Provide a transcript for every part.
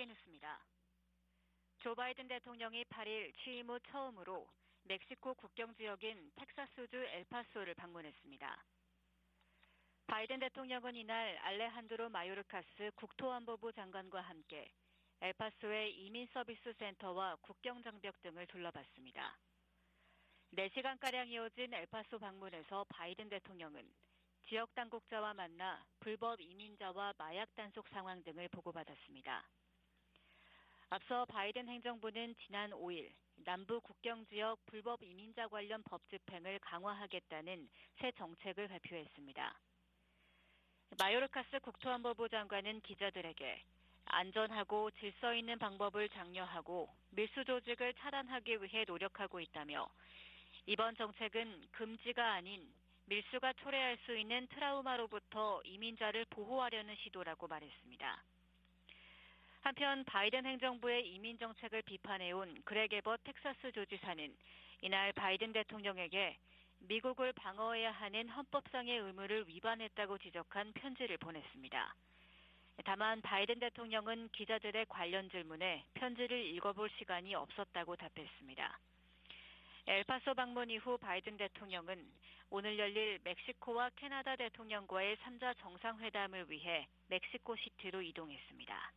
세계뉴스입니다. 조 바이든 대통령이 8일 취임 후 처음으로 멕시코 국경 지역인 텍사스주 엘파소를 방문했습니다. 바이든 대통령은 이날 알레한드로 마요르카스 국토안보부 장관과 함께 엘파소의 이민서비스 센터와 국경장벽 등을 둘러봤습니다. 4시간가량 이어진 엘파소 방문에서 바이든 대통령은 지역 당국자와 만나 불법 이민자와 마약 단속 상황 등을 보고받았습니다. 앞서 바이든 행정부는 지난 5일 남부 국경 지역 불법 이민자 관련 법 집행을 강화하겠다는 새 정책을 발표했습니다. 마요르카스 국토안보부 장관은 기자들에게 안전하고 질서 있는 방법을 장려하고 밀수 조직을 차단하기 위해 노력하고 있다며 이번 정책은 금지가 아닌 밀수가 초래할 수 있는 트라우마로부터 이민자를 보호하려는 시도라고 말했습니다. 한편 바이든 행정부의 이민 정책을 비판해온 그렉 에벗 텍사스 주지사는 이날 바이든 대통령에게 미국을 방어해야 하는 헌법상의 의무를 위반했다고 지적한 편지를 보냈습니다. 다만 바이든 대통령은 기자들의 관련 질문에 편지를 읽어볼 시간이 없었다고 답했습니다. 엘파소 방문 이후 바이든 대통령은 오늘 열릴 멕시코와 캐나다 대통령과의 3자 정상회담을 위해 멕시코시티로 이동했습니다.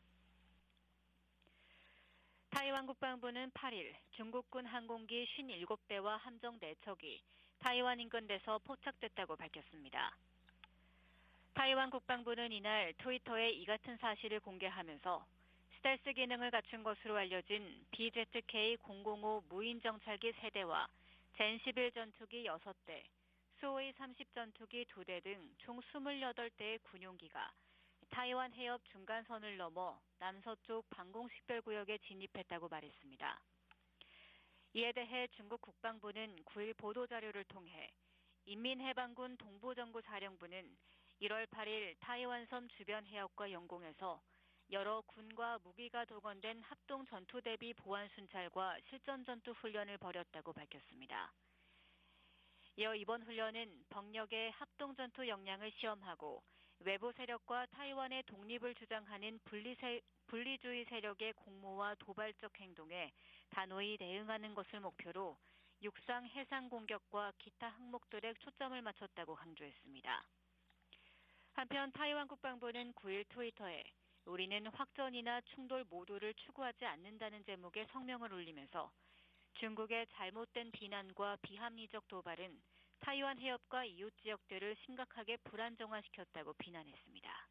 타이완 국방부는 8일 중국군 항공기 57대와 함정 4척이 타이완 인근에서 포착됐다고 밝혔습니다. 타이완 국방부는 이날 트위터에 이 같은 사실을 공개하면서 스텔스 기능을 갖춘 것으로 알려진 BZK-005 무인 정찰기 3대와 젠11 전투기 6대, 수호이 30 전투기 2대 등 총 28대의 군용기가 타이완 해협 중간선을 넘어 남서쪽 방공식별구역에 진입했다고 말했습니다. 이에 대해 중국 국방부는 9일 보도자료를 통해 인민해방군 동부정구사령부는 1월 8일 타이완섬 주변 해역과 영공에서 여러 군과 무기가 동원된 합동 전투 대비 보안 순찰과 실전 전투 훈련을 벌였다고 밝혔습니다. 이어 이번 훈련은 병력의 합동 전투 역량을 시험하고 외부 세력과 타이완의 독립을 주장하는 분리주의 세력의 공모와 도발적 행동에 단호히 대응하는 것을 목표로 육상, 해상 공격과 기타 항목들에 초점을 맞췄다고 강조했습니다. 한편 타이완 국방부는 9일 트위터에 우리는 확전이나 충돌 모두를 추구하지 않는다는 제목의 성명을 올리면서 중국의 잘못된 비난과 비합리적 도발은 타이완 해협과 이웃 지역들을 심각하게 불안정화시켰다고 비난했습니다.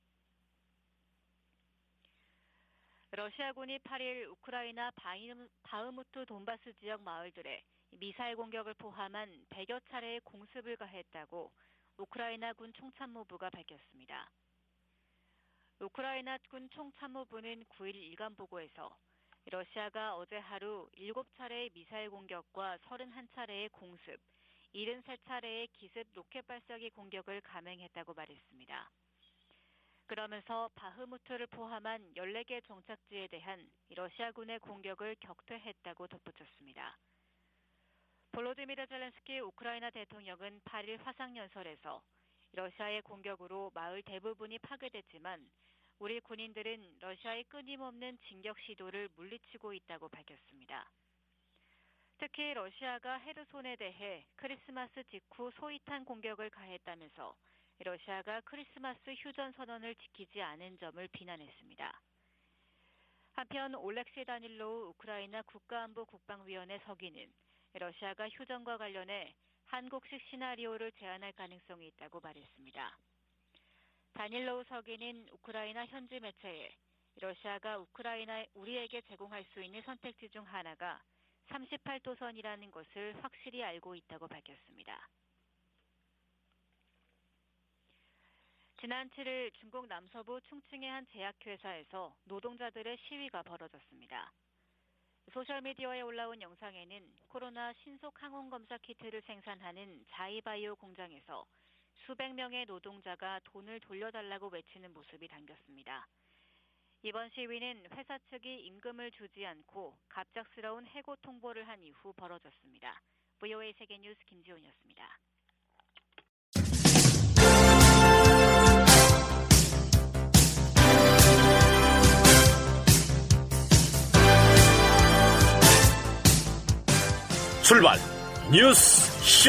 러시아군이 8일 우크라이나 바흐무트 돈바스 지역 마을들에 미사일 공격을 포함한 100여 차례의 공습을 가했다고 우크라이나군 총참모부가 밝혔습니다. 우크라이나군 총참모부는 9일 일간 보고에서 러시아가 어제 하루 7차례의 미사일 공격과 31차례의 공습, 73차례의 기습 로켓 발사기 공격을 감행했다고 말했습니다. 그러면서 바흐무트를 포함한 14개 정착지에 대한 러시아군의 공격을 격퇴했다고 덧붙였습니다. 볼로디미르 젤렌스키 우크라이나 대통령은 8일 화상연설에서 러시아의 공격으로 마을 대부분이 파괴됐지만 우리 군인들은 러시아의 끊임없는 진격 시도를 물리치고 있다고 밝혔습니다. 특히 러시아가 헤르손에 대해 크리스마스 직후 소위탄 공격을 가했다면서 러시아가 크리스마스 휴전 선언을 지키지 않은 점을 비난했습니다. 한편 올렉시 다닐로우 우크라이나 국가안보 국방위원회 서기는 러시아가 휴전과 관련해 한국식 시나리오를 제안할 가능성이 있다고 말했습니다. 다닐로우 서기는 우크라이나 현지 매체에 러시아가 우리에게 제공할 수 있는 선택지 중 하나가 38도선이라는 것을 확실히 알고 있다고 밝혔습니다. 지난 7일 중국 남서부 충칭의 한 제약회사에서 노동자들의 시위가 벌어졌습니다. 소셜미디어에 올라온 영상에는 코로나 신속 항원검사 키트를 생산하는 자이바이오 공장에서 수백 명의 노동자가 돈을 돌려달라고 외치는 모습이 담겼습니다. 이번 시위는 회사 측이 임금을 주지 않고 갑작스러운 해고 통보를 한 이후 벌어졌습니다. VOA 세계뉴스 김지훈이었습니다. 출발 뉴스 쇼.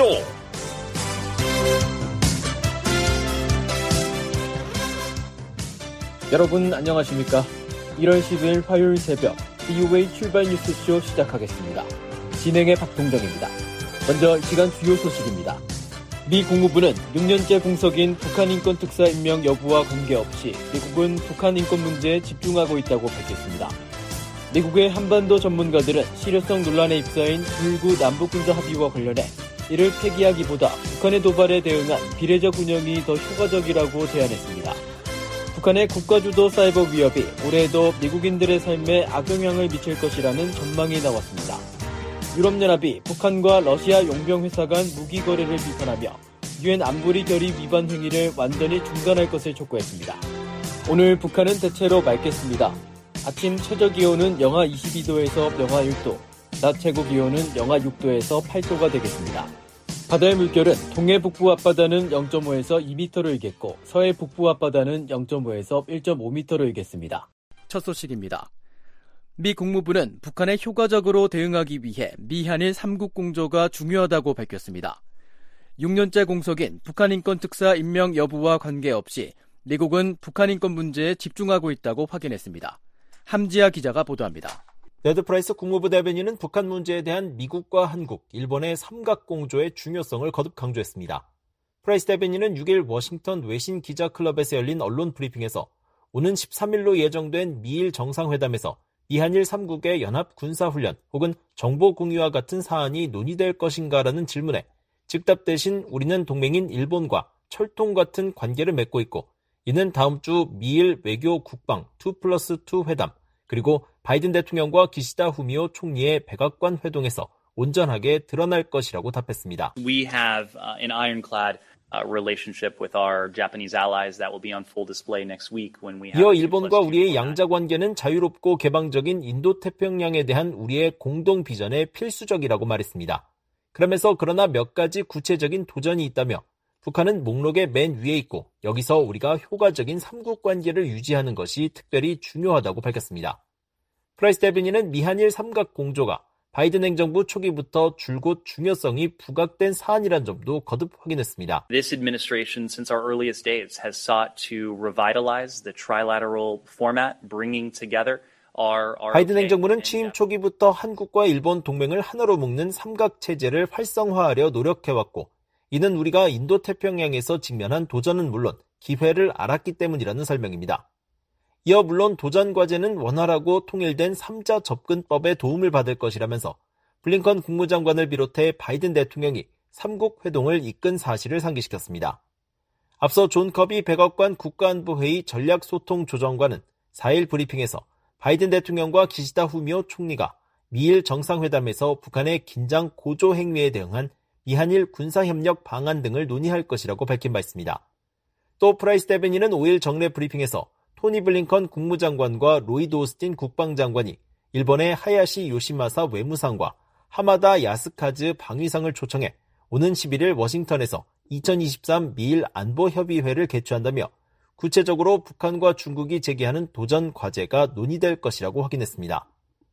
여러분 안녕하십니까? 1월 10일 화요일 새벽 VOA 출발 뉴스쇼 시작하겠습니다. 진행의 박동정입니다. 먼저 이 시간 주요 소식입니다. 미 국무부는 6년째 공석인 북한 인권 특사 임명 여부와 관계없이 미국은 북한 인권 문제에 집중하고 있다고 밝혔습니다. 미국의 한반도 전문가들은 실효성 논란에 휩싸인 불구 남북군사 합의와 관련해 이를 폐기하기보다 북한의 도발에 대응한 비례적 운영이 더 효과적이라고 제안했습니다. 북한의 국가주도 사이버 위협이 올해에도 미국인들의 삶에 악영향을 미칠 것이라는 전망이 나왔습니다. 유럽연합이 북한과 러시아 용병회사 간 무기 거래를 비판하며 유엔 안보리 결의 위반 행위를 완전히 중단할 것을 촉구했습니다. 오늘 북한은 대체로 맑겠습니다. 아침 최저기온은 영하 22도에서 영하 1도, 낮 최고기온은 영하 6도에서 8도가 되겠습니다. 바다의 물결은 동해 북부 앞바다는 0.5에서 2m로 일겠고 서해 북부 앞바다는 0.5에서 1.5m로 일겠습니다. 첫 소식입니다. 미 국무부는 북한에 효과적으로 대응하기 위해 미한일 3국 공조가 중요하다고 밝혔습니다. 6년째 공석인 북한 인권 특사 임명 여부와 관계없이 미국은 북한 인권 문제에 집중하고 있다고 확인했습니다. 함지아 기자가 보도합니다. 네드 프라이스 국무부 대변인은 북한 문제에 대한 미국과 한국, 일본의 삼각공조의 중요성을 거듭 강조했습니다. 프라이스 대변인은 6일 워싱턴 외신 기자클럽에서 열린 언론 브리핑에서 오는 13일로 예정된 미일 정상회담에서 미한일 3국의 연합 군사훈련 혹은 정보 공유와 같은 사안이 논의될 것인가라는 질문에 즉답 대신 우리는 동맹인 일본과 철통 같은 관계를 맺고 있고 이는 다음 주 미일 외교 국방 2+2 회담 그리고 바이든 대통령과 기시다 후미오 총리의 백악관 회동에서 온전하게 드러날 것이라고 답했습니다. We have an ironclad relationship with our Japanese allies that will be on full display next week when we have. 이어 일본과 우리의 양자 관계는 자유롭고 개방적인 인도태평양에 대한 우리의 공동 비전에 필수적이라고 말했습니다. 그러면서 그러나 몇 가지 구체적인 도전이 있다며 북한은 목록의 맨 위에 있고 여기서 우리가 효과적인 삼국 관계를 유지하는 것이 특별히 중요하다고 밝혔습니다. 프라이스 대변인은 미한일 삼각 공조가 바이든 행정부 초기부터 줄곧 중요성이 부각된 사안이란 점도 거듭 확인했습니다. This administration, since our earliest days, has sought to revitalize the trilateral format, bringing together our. 바이든 행정부는 취임 초기부터 한국과 일본 동맹을 하나로 묶는 삼각 체제를 활성화하려 노력해왔고, 이는 우리가 인도태평양에서 직면한 도전은 물론 기회를 알았기 때문이라는 설명입니다. 이어 물론 도전 과제는 원활하고 통일된 3자 접근법에 도움을 받을 것이라면서 블링컨 국무장관을 비롯해 바이든 대통령이 3국 회동을 이끈 사실을 상기시켰습니다. 앞서 존 커비 백악관 국가안보회의 전략소통조정관은 4일 브리핑에서 바이든 대통령과 기시다 후미오 총리가 미일 정상회담에서 북한의 긴장 고조 행위에 대응한 미한일 군사협력 방안 등을 논의할 것이라고 밝힌 바 있습니다. 또 프라이스 대변인은 5일 정례 브리핑에서 토니 블링컨 국무장관과 로이드 오스틴 국방장관이 일본의 하야시 요시마사 외무상과 하마다 야스카즈 방위상을 초청해 오는 11일 워싱턴에서 2023 미일 안보협의회를 개최한다며 구체적으로 북한과 중국이 제기하는 도전 과제가 논의될 것이라고 확인했습니다.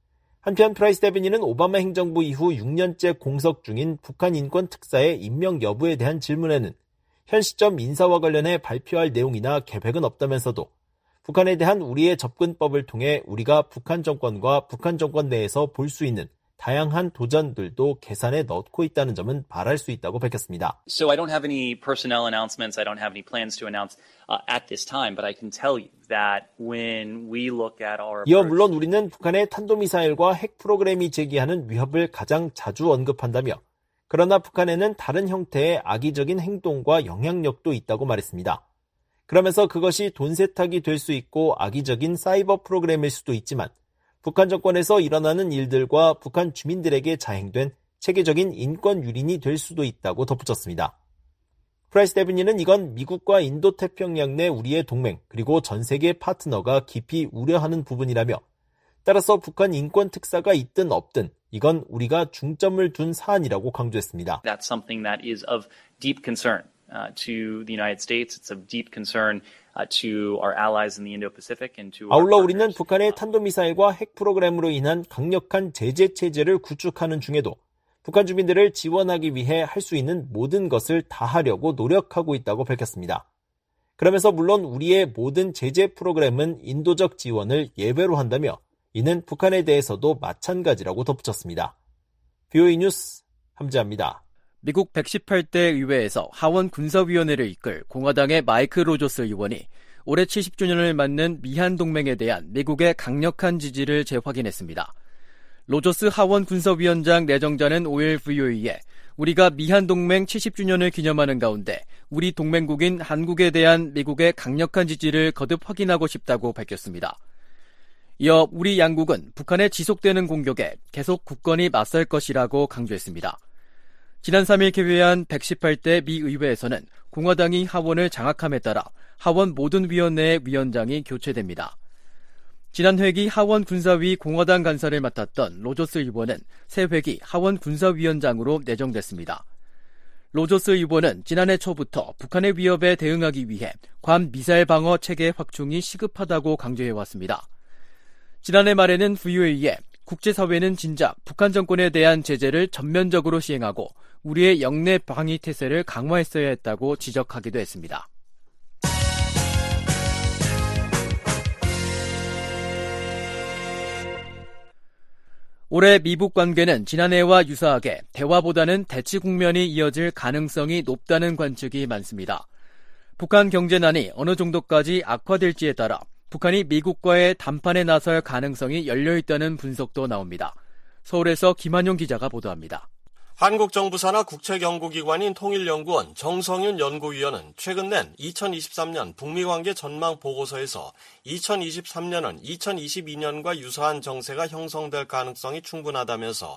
한편 프라이스 대변인은 오바마 행정부 이후 6년째 공석 중인 북한 인권 특사의 임명 여부에 대한 질문에는 현 시점 인사와 관련해 발표할 내용이나 계획은 없다면서도 북한에 대한 우리의 접근법을 통해 우리가 북한 정권과 북한 정권 내에서 볼 수 있는 다양한 도전들도 계산에 넣고 있다는 점은 말할 수 있다고 밝혔습니다. So I don't have any personnel announcements. I don't have any plans to announce at this time, but I can tell you that when we look at our 이어 물론 우리는 북한의 탄도미사일과 핵 프로그램이 제기하는 위협을 가장 자주 언급한다며 그러나 북한에는 다른 형태의 악의적인 행동과 영향력도 있다고 말했습니다. 그러면서 그것이 돈 세탁이 될 수 있고 악의적인 사이버 프로그램일 수도 있지만 북한 정권에서 일어나는 일들과 북한 주민들에게 자행된 체계적인 인권 유린이 될 수도 있다고 덧붙였습니다. 프라이스 대변인은 이건 미국과 인도태평양 내 우리의 동맹 그리고 전 세계 파트너가 깊이 우려하는 부분이라며 따라서 북한 인권 특사가 있든 없든 이건 우리가 중점을 둔 사안이라고 강조했습니다. That's something that is of deep concern to the United States. It's of deep concern to our allies in the Indo-Pacific and to 아울러 우리는 북한의 탄도미사일과 핵 프로그램으로 인한 강력한 제재 체제를 구축하는 중에도 북한 주민들을 지원하기 위해 할 수 있는 모든 것을 다 하려고 노력하고 있다고 밝혔습니다. 그러면서 물론 우리의 모든 제재 프로그램은 인도적 지원을 예외로 한다며 이는 북한에 대해서도 마찬가지라고 덧붙였습니다. BOE 뉴스 함재합니다. 미국 118대 의회에서 하원 군사위원회를 이끌 공화당의 마이크 로저스 의원이 올해 70주년을 맞는 미한 동맹에 대한 미국의 강력한 지지를 재확인했습니다. 로저스 하원 군사위원장 내정자는 5일 VOE에 우리가 미한 동맹 70주년을 기념하는 가운데 우리 동맹국인 한국에 대한 미국의 강력한 지지를 거듭 확인하고 싶다고 밝혔습니다. 이어 우리 양국은 북한의 지속되는 공격에 계속 굳건히 맞설 것이라고 강조했습니다. 지난 3일 개회한 118대 미 의회에서는 공화당이 하원을 장악함에 따라 하원 모든 위원회의 위원장이 교체됩니다. 지난 회기 하원 군사위 공화당 간사를 맡았던 로저스 의원은 새 회기 하원 군사위원장으로 내정됐습니다. 로저스 의원은 지난해 초부터 북한의 위협에 대응하기 위해 괌 미사일 방어 체계 확충이 시급하다고 강조해왔습니다. 지난해 말에는 VOA에 국제사회는 진작 북한 정권에 대한 제재를 전면적으로 시행하고 우리의 영내 방위 태세를 강화했어야 했다고 지적하기도 했습니다. 올해 미북 관계는 지난해와 유사하게 대화보다는 대치 국면이 이어질 가능성이 높다는 관측이 많습니다. 북한 경제난이 어느 정도까지 악화될지에 따라 북한이 미국과의談判에 나설 가능성이 열려있다는 분석도 나옵니다. 서울에서 김한용 기자가 보도합니다. 한국 정부 산하 국책연구기관인 통일연구원 정성윤 연구위원은 최근 낸 2023년 북미관계 전망 보고서에서 2023년은 2022년과 유사한 정세가 형성될 가능성이 충분하다면서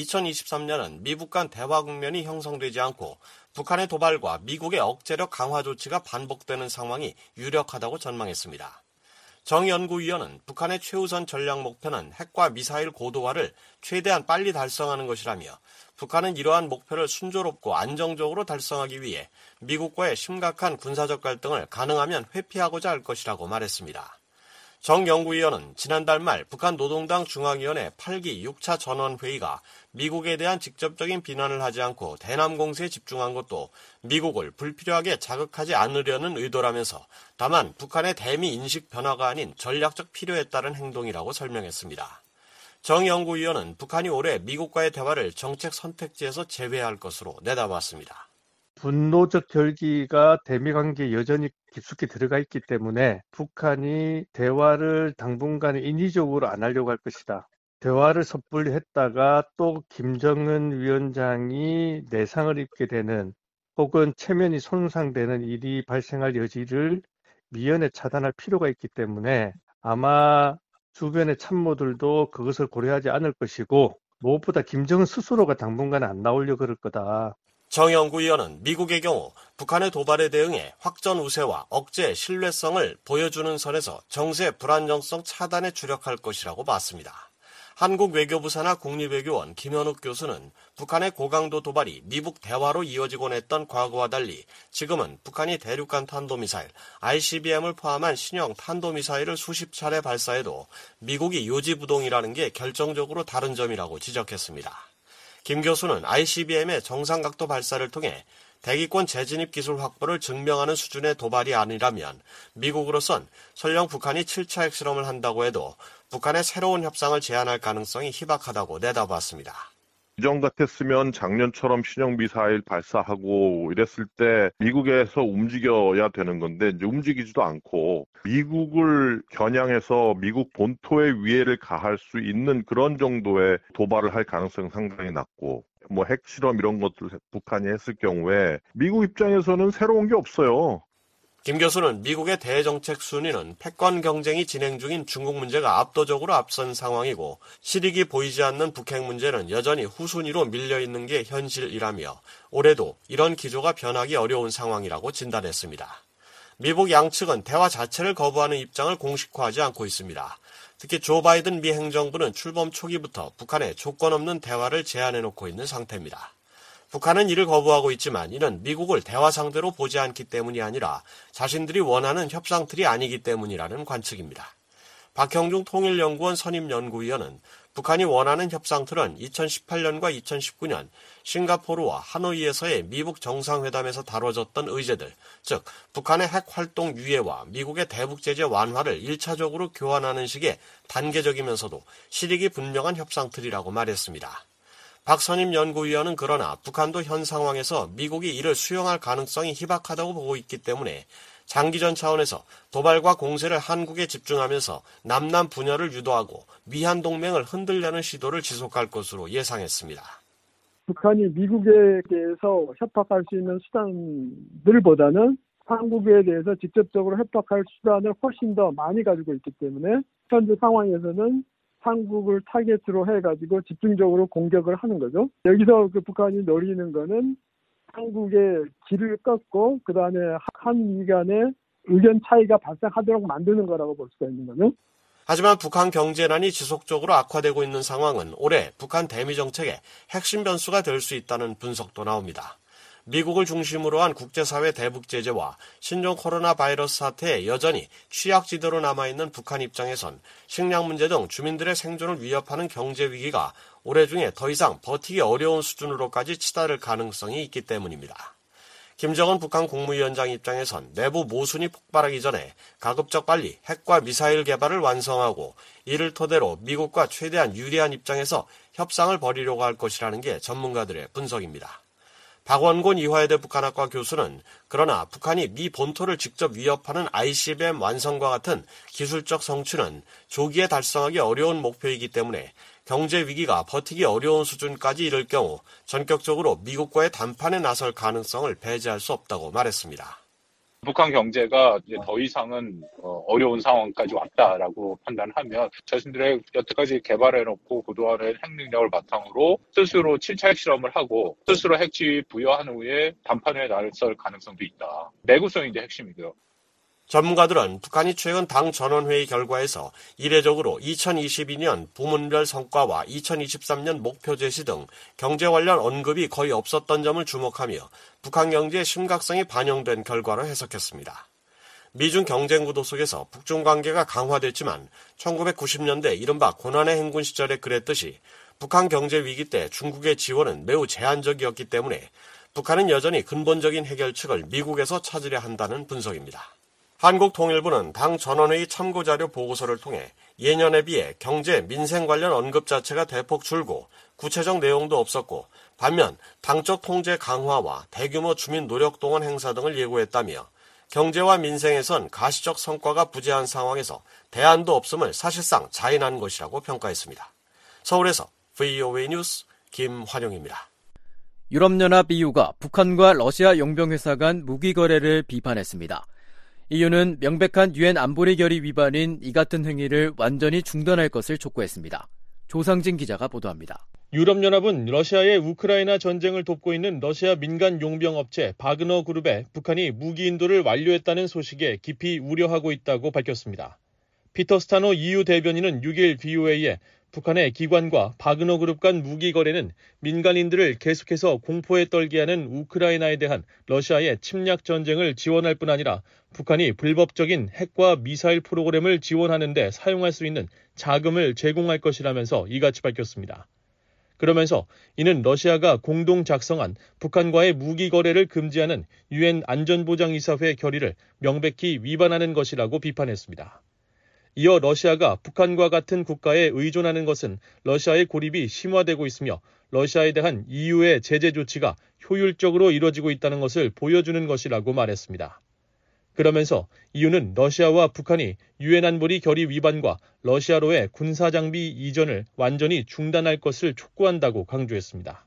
2023년은 미북 간 대화 국면이 형성되지 않고 북한의 도발과 미국의 억제력 강화 조치가 반복되는 상황이 유력하다고 전망했습니다. 정 연구위원은 북한의 최우선 전략 목표는 핵과 미사일 고도화를 최대한 빨리 달성하는 것이라며 북한은 이러한 목표를 순조롭고 안정적으로 달성하기 위해 미국과의 심각한 군사적 갈등을 가능하면 회피하고자 할 것이라고 말했습니다. 정 연구위원은 지난달 말 북한 노동당 중앙위원회 8기 6차 전원회의가 미국에 대한 직접적인 비난을 하지 않고 대남 공세에 집중한 것도 미국을 불필요하게 자극하지 않으려는 의도라면서 다만 북한의 대미 인식 변화가 아닌 전략적 필요에 따른 행동이라고 설명했습니다. 정 연구위원은 북한이 올해 미국과의 대화를 정책 선택지에서 제외할 것으로 내다봤습니다. 분노적 결기가 대미 관계에 여전히 깊숙이 들어가 있기 때문에 북한이 대화를 당분간은 인위적으로 안 하려고 할 것이다. 대화를 섣불리 했다가 또 김정은 위원장이 내상을 입게 되는 혹은 체면이 손상되는 일이 발생할 여지를 미연에 차단할 필요가 있기 때문에 아마 주변의 참모들도 그것을 고려하지 않을 것이고 무엇보다 김정은 스스로가 당분간 안 나오려고 그럴 거다. 정 연구위원은 미국의 경우 북한의 도발에 대응해 확전 우세와 억제 신뢰성을 보여주는 선에서 정세 불안정성 차단에 주력할 것이라고 봤습니다. 한국 외교부 산하 국립외교원 김현욱 교수는 북한의 고강도 도발이 미북 대화로 이어지곤 했던 과거와 달리 지금은 북한이 대륙간 탄도미사일, ICBM을 포함한 신형 탄도미사일을 수십 차례 발사해도 미국이 요지부동이라는 게 결정적으로 다른 점이라고 지적했습니다. 김 교수는 ICBM의 정상각도 발사를 통해 대기권 재진입 기술 확보를 증명하는 수준의 도발이 아니라면 미국으로선 설령 북한이 7차 핵실험을 한다고 해도 북한의 새로운 협상을 제안할 가능성이 희박하다고 내다봤습니다. 이전 같았으면 작년처럼 신형 미사일 발사하고 이랬을 때 미국에서 움직여야 되는 건데 이제 움직이지도 않고 미국을 겨냥해서 미국 본토의 위해를 가할 수 있는 그런 정도의 도발을 할 가능성이 상당히 낮고 뭐 핵실험 이런 것들 북한이 했을 경우에 미국 입장에서는 새로운 게 없어요. 김 교수는 미국의 대정책 순위는 패권 경쟁이 진행 중인 중국 문제가 압도적으로 앞선 상황이고 실익이 보이지 않는 북핵 문제는 여전히 후순위로 밀려있는 게 현실이라며 올해도 이런 기조가 변하기 어려운 상황이라고 진단했습니다. 미북 양측은 대화 자체를 거부하는 입장을 공식화하지 않고 있습니다. 특히 조 바이든 미 행정부는 출범 초기부터 북한에 조건 없는 대화를 제안해놓고 있는 상태입니다. 북한은 이를 거부하고 있지만 이는 미국을 대화 상대로 보지 않기 때문이 아니라 자신들이 원하는 협상 틀이 아니기 때문이라는 관측입니다. 박형중 통일연구원 선임연구위원은 북한이 원하는 협상틀은 2018년과 2019년 싱가포르와 하노이에서의 미북 정상회담에서 다뤄졌던 의제들, 즉 북한의 핵 활동 유예와 미국의 대북 제재 완화를 1차적으로 교환하는 식의 단계적이면서도 실익이 분명한 협상틀이라고 말했습니다. 박선임 연구위원은 그러나 북한도 현 상황에서 미국이 이를 수용할 가능성이 희박하다고 보고 있기 때문에 장기전 차원에서 도발과 공세를 한국에 집중하면서 남남 분열을 유도하고 미한 동맹을 흔들려는 시도를 지속할 것으로 예상했습니다. 북한이 미국에 대해서 협박할 수 있는 수단들보다는 한국에 대해서 직접적으로 협박할 수단을 훨씬 더 많이 가지고 있기 때문에 현재 상황에서는 한국을 타겟으로 해가지고 집중적으로 공격을 하는 거죠. 여기서 북한이 노리는 거는 한국의 길을 꺾고 그다음에 한미 간의 의견 차이가 발생하도록 만드는 거라고 볼 수가 있는 거죠. 하지만 북한 경제난이 지속적으로 악화되고 있는 상황은 올해 북한 대미 정책의 핵심 변수가 될 수 있다는 분석도 나옵니다. 미국을 중심으로 한 국제사회 대북 제재와 신종 코로나 바이러스 사태에 여전히 취약지대로 남아있는 북한 입장에선 식량 문제 등 주민들의 생존을 위협하는 경제 위기가 올해 중에 더 이상 버티기 어려운 수준으로까지 치달을 가능성이 있기 때문입니다. 김정은 북한 국무위원장 입장에선 내부 모순이 폭발하기 전에 가급적 빨리 핵과 미사일 개발을 완성하고 이를 토대로 미국과 최대한 유리한 입장에서 협상을 벌이려고 할 것이라는 게 전문가들의 분석입니다. 박원곤 이화여대 북한학과 교수는 그러나 북한이 미 본토를 직접 위협하는 ICBM 완성과 같은 기술적 성취는 조기에 달성하기 어려운 목표이기 때문에 경제 위기가 버티기 어려운 수준까지 이를 경우 전격적으로 미국과의 담판에 나설 가능성을 배제할 수 없다고 말했습니다. 북한 경제가 이제 더 이상은 어려운 상황까지 왔다라고 판단하면 자신들의 여태까지 개발해놓고 고도화된 핵 능력을 바탕으로 스스로 7차 핵실험을 하고 스스로 핵지휘 부여한 후에 담판에 나설 가능성도 있다. 내구성이 이제 핵심이고요. 전문가들은 북한이 최근 당 전원회의 결과에서 이례적으로 2022년 부문별 성과와 2023년 목표 제시 등 경제 관련 언급이 거의 없었던 점을 주목하며 북한 경제의 심각성이 반영된 결과로 해석했습니다. 미중 경쟁 구도 속에서 북중 관계가 강화됐지만 1990년대 이른바 고난의 행군 시절에 그랬듯이 북한 경제 위기 때 중국의 지원은 매우 제한적이었기 때문에 북한은 여전히 근본적인 해결책을 미국에서 찾으려 한다는 분석입니다. 한국통일부는 당 전원회의 참고자료 보고서를 통해 예년에 비해 경제, 민생 관련 언급 자체가 대폭 줄고 구체적 내용도 없었고 반면 당적 통제 강화와 대규모 주민 노력 동원 행사 등을 예고했다며 경제와 민생에선 가시적 성과가 부재한 상황에서 대안도 없음을 사실상 자인한 것이라고 평가했습니다. 서울에서 VOA 뉴스 김환용입니다. 유럽연합 EU가 북한과 러시아 용병회사 간 무기 거래를 비판했습니다. EU는 명백한 유엔 안보리 결의 위반인 이 같은 행위를 완전히 중단할 것을 촉구했습니다. 조상진 기자가 보도합니다. 유럽연합은 러시아의 우크라이나 전쟁을 돕고 있는 러시아 민간 용병업체 바그너 그룹에 북한이 무기 인도를 완료했다는 소식에 깊이 우려하고 있다고 밝혔습니다. 피터 스타노 EU 대변인은 6일 VOA에 북한의 기관과 바그너 그룹 간 무기 거래는 민간인들을 계속해서 공포에 떨게 하는 우크라이나에 대한 러시아의 침략 전쟁을 지원할 뿐 아니라 북한이 불법적인 핵과 미사일 프로그램을 지원하는 데 사용할 수 있는 자금을 제공할 것이라면서 이같이 밝혔습니다. 그러면서 이는 러시아가 공동 작성한 북한과의 무기 거래를 금지하는 유엔 안전보장이사회 결의를 명백히 위반하는 것이라고 비판했습니다. 이어 러시아가 북한과 같은 국가에 의존하는 것은 러시아의 고립이 심화되고 있으며 러시아에 대한 EU의 제재 조치가 효율적으로 이뤄지고 있다는 것을 보여주는 것이라고 말했습니다. 그러면서 EU는 러시아와 북한이 유엔 안보리 결의 위반과 러시아로의 군사장비 이전을 완전히 중단할 것을 촉구한다고 강조했습니다.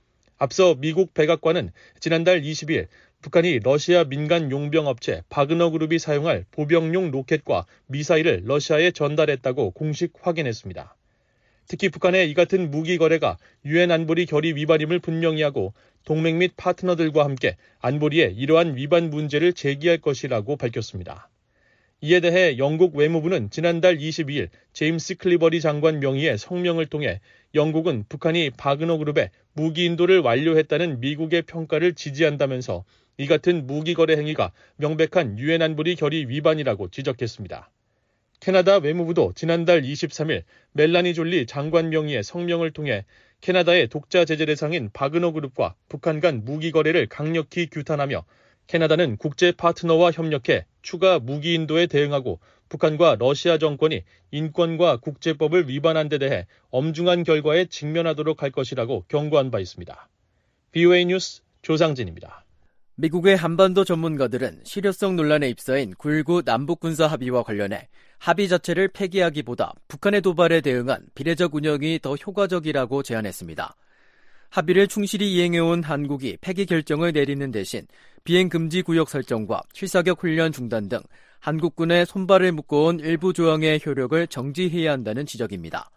앞서 미국 백악관은 지난달 20일 북한이 러시아 민간 용병업체 바그너 그룹이 사용할 보병용 로켓과 미사일을 러시아에 전달했다고 공식 확인했습니다. 특히 북한의 이 같은 무기 거래가 유엔 안보리 결의 위반임을 분명히 하고 동맹 및 파트너들과 함께 안보리의 이러한 위반 문제를 제기할 것이라고 밝혔습니다. 이에 대해 영국 외무부는 지난달 22일 제임스 클리버리 장관 명의의 성명을 통해 영국은 북한이 바그너 그룹에 무기 인도를 완료했다는 미국의 평가를 지지한다면서 이 같은 무기 거래 행위가 명백한 유엔 안보리 결의 위반이라고 지적했습니다. 캐나다 외무부도 지난달 23일 멜라니 졸리 장관 명의의 성명을 통해 캐나다의 독자 제재 대상인 바그너 그룹과 북한 간 무기 거래를 강력히 규탄하며 캐나다는 국제 파트너와 협력해 추가 무기 인도에 대응하고 북한과 러시아 정권이 인권과 국제법을 위반한 데 대해 엄중한 결과에 직면하도록 할 것이라고 경고한 바 있습니다. VOA 뉴스 조상진입니다. 미국의 한반도 전문가들은 실효성 논란에 휩싸인 9.19 남북군사 합의와 관련해 합의 자체를 폐기하기보다 북한의 도발에 대응한 비례적 운영이 더 효과적이라고 제안했습니다. 합의를 충실히 이행해온 한국이 폐기 결정을 내리는 대신 비행금지 구역 설정과 실사격 훈련 중단 등 한국군의 손발을 묶어온 일부 조항의 효력을 정지해야 한다는 지적입니다.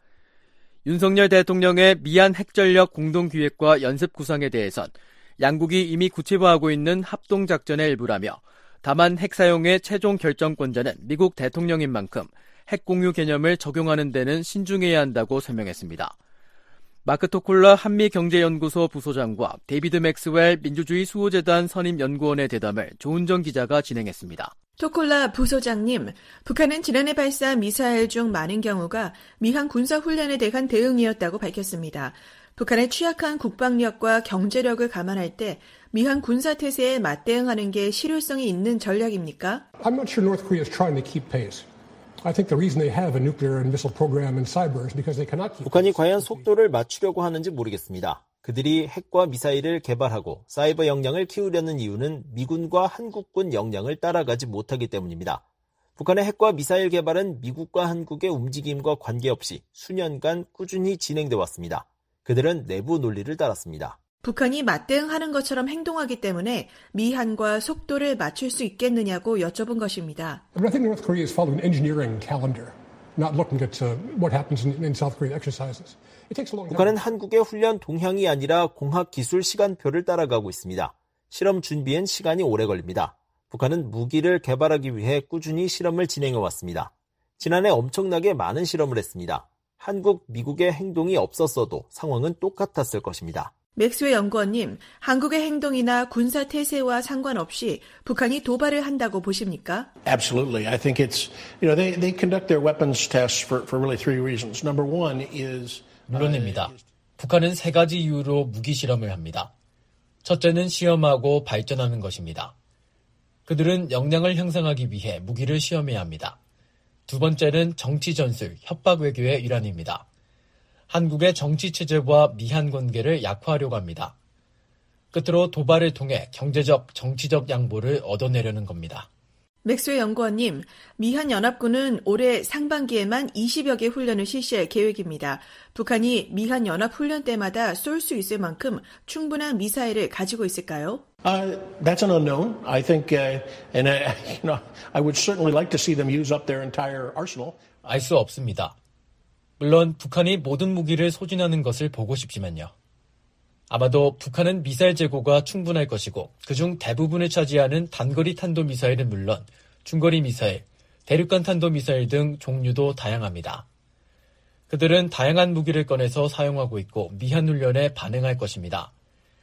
윤석열 대통령의 미한 핵전력 공동기획과 연습 구상에 대해선 양국이 이미 구체화하고 있는 합동작전의 일부라며 다만 핵 사용의 최종 결정권자는 미국 대통령인 만큼 핵 공유 개념을 적용하는 데는 신중해야 한다고 설명했습니다. 마크 토콜라 한미경제연구소 부소장과 데이비드 맥스웰 민주주의 수호재단 선임연구원의 대담을 조은정 기자가 진행했습니다. 토콜라 부소장님, 북한은 지난해 발사한 미사일 중 많은 경우가 미한 군사훈련에 대한 대응이었다고 밝혔습니다. 북한의 취약한 국방력과 경제력을 감안할 때 미한 군사태세에 맞대응하는 게 실효성이 있는 전략입니까? I'm not sure North Korea is trying to keep pace. I think the reason they have a nuclear and missile program in cyber is because they cannot keep 북한이 과연 속도를 맞추려고 하는지 모르겠습니다. 그들이 핵과 미사일을 개발하고 사이버 역량을 키우려는 이유는 미군과 한국군 역량을 따라가지 못하기 때문입니다. 북한의 핵과 미사일 개발은 미국과 한국의 움직임과 관계없이 수년간 꾸준히 진행돼 왔습니다. 그들은 내부 논리를 따랐습니다. 북한이 맞대응하는 것처럼 행동하기 때문에 미한과 속도를 맞출 수 있겠느냐고 여쭤본 것입니다. I think North Korea is following an engineering calendar, not looking at what happens in South Korea exercises. It takes a long time. 북한은 한국의 훈련 동향이 아니라 공학 기술 시간표를 따라가고 있습니다. 실험 준비엔 시간이 오래 걸립니다. 북한은 무기를 개발하기 위해 꾸준히 실험을 진행해 왔습니다. 지난해 엄청나게 많은 실험을 했습니다. 한국, 미국의 행동이 없었어도 상황은 똑같았을 것입니다. 맥스웰 연구원님, 한국의 행동이나 군사 태세와 상관없이 북한이 도발을 한다고 보십니까? Absolutely. I think it's, they conduct their weapons tests for really three reasons. Number one is 물론입니다. 북한은 세 가지 이유로 무기 실험을 합니다. 첫째는 시험하고 발전하는 것입니다. 그들은 역량을 향상하기 위해 무기를 시험해야 합니다. 두 번째는 정치 전술, 협박 외교의 일환입니다. 한국의 정치 체제와 미한 관계를 약화하려고 합니다. 끝으로 도발을 통해 경제적, 정치적 양보를 얻어내려는 겁니다. 맥스웰 연구원님, 미한 연합군은 올해 상반기에만 20여 개 훈련을 실시할 계획입니다. 북한이 미한 연합 훈련 때마다 쏠 수 있을 만큼 충분한 미사일을 가지고 있을까요? That's an unknown. I think, and I would certainly like to see them use up their entire arsenal. 알 수 없습니다. 물론 북한이 모든 무기를 소진하는 것을 보고 싶지만요. 아마도 북한은 미사일 재고가 충분할 것이고 그중 대부분을 차지하는 단거리 탄도미사일은 물론 중거리 미사일, 대륙간 탄도미사일 등 종류도 다양합니다. 그들은 다양한 무기를 꺼내서 사용하고 있고 미한 훈련에 반응할 것입니다.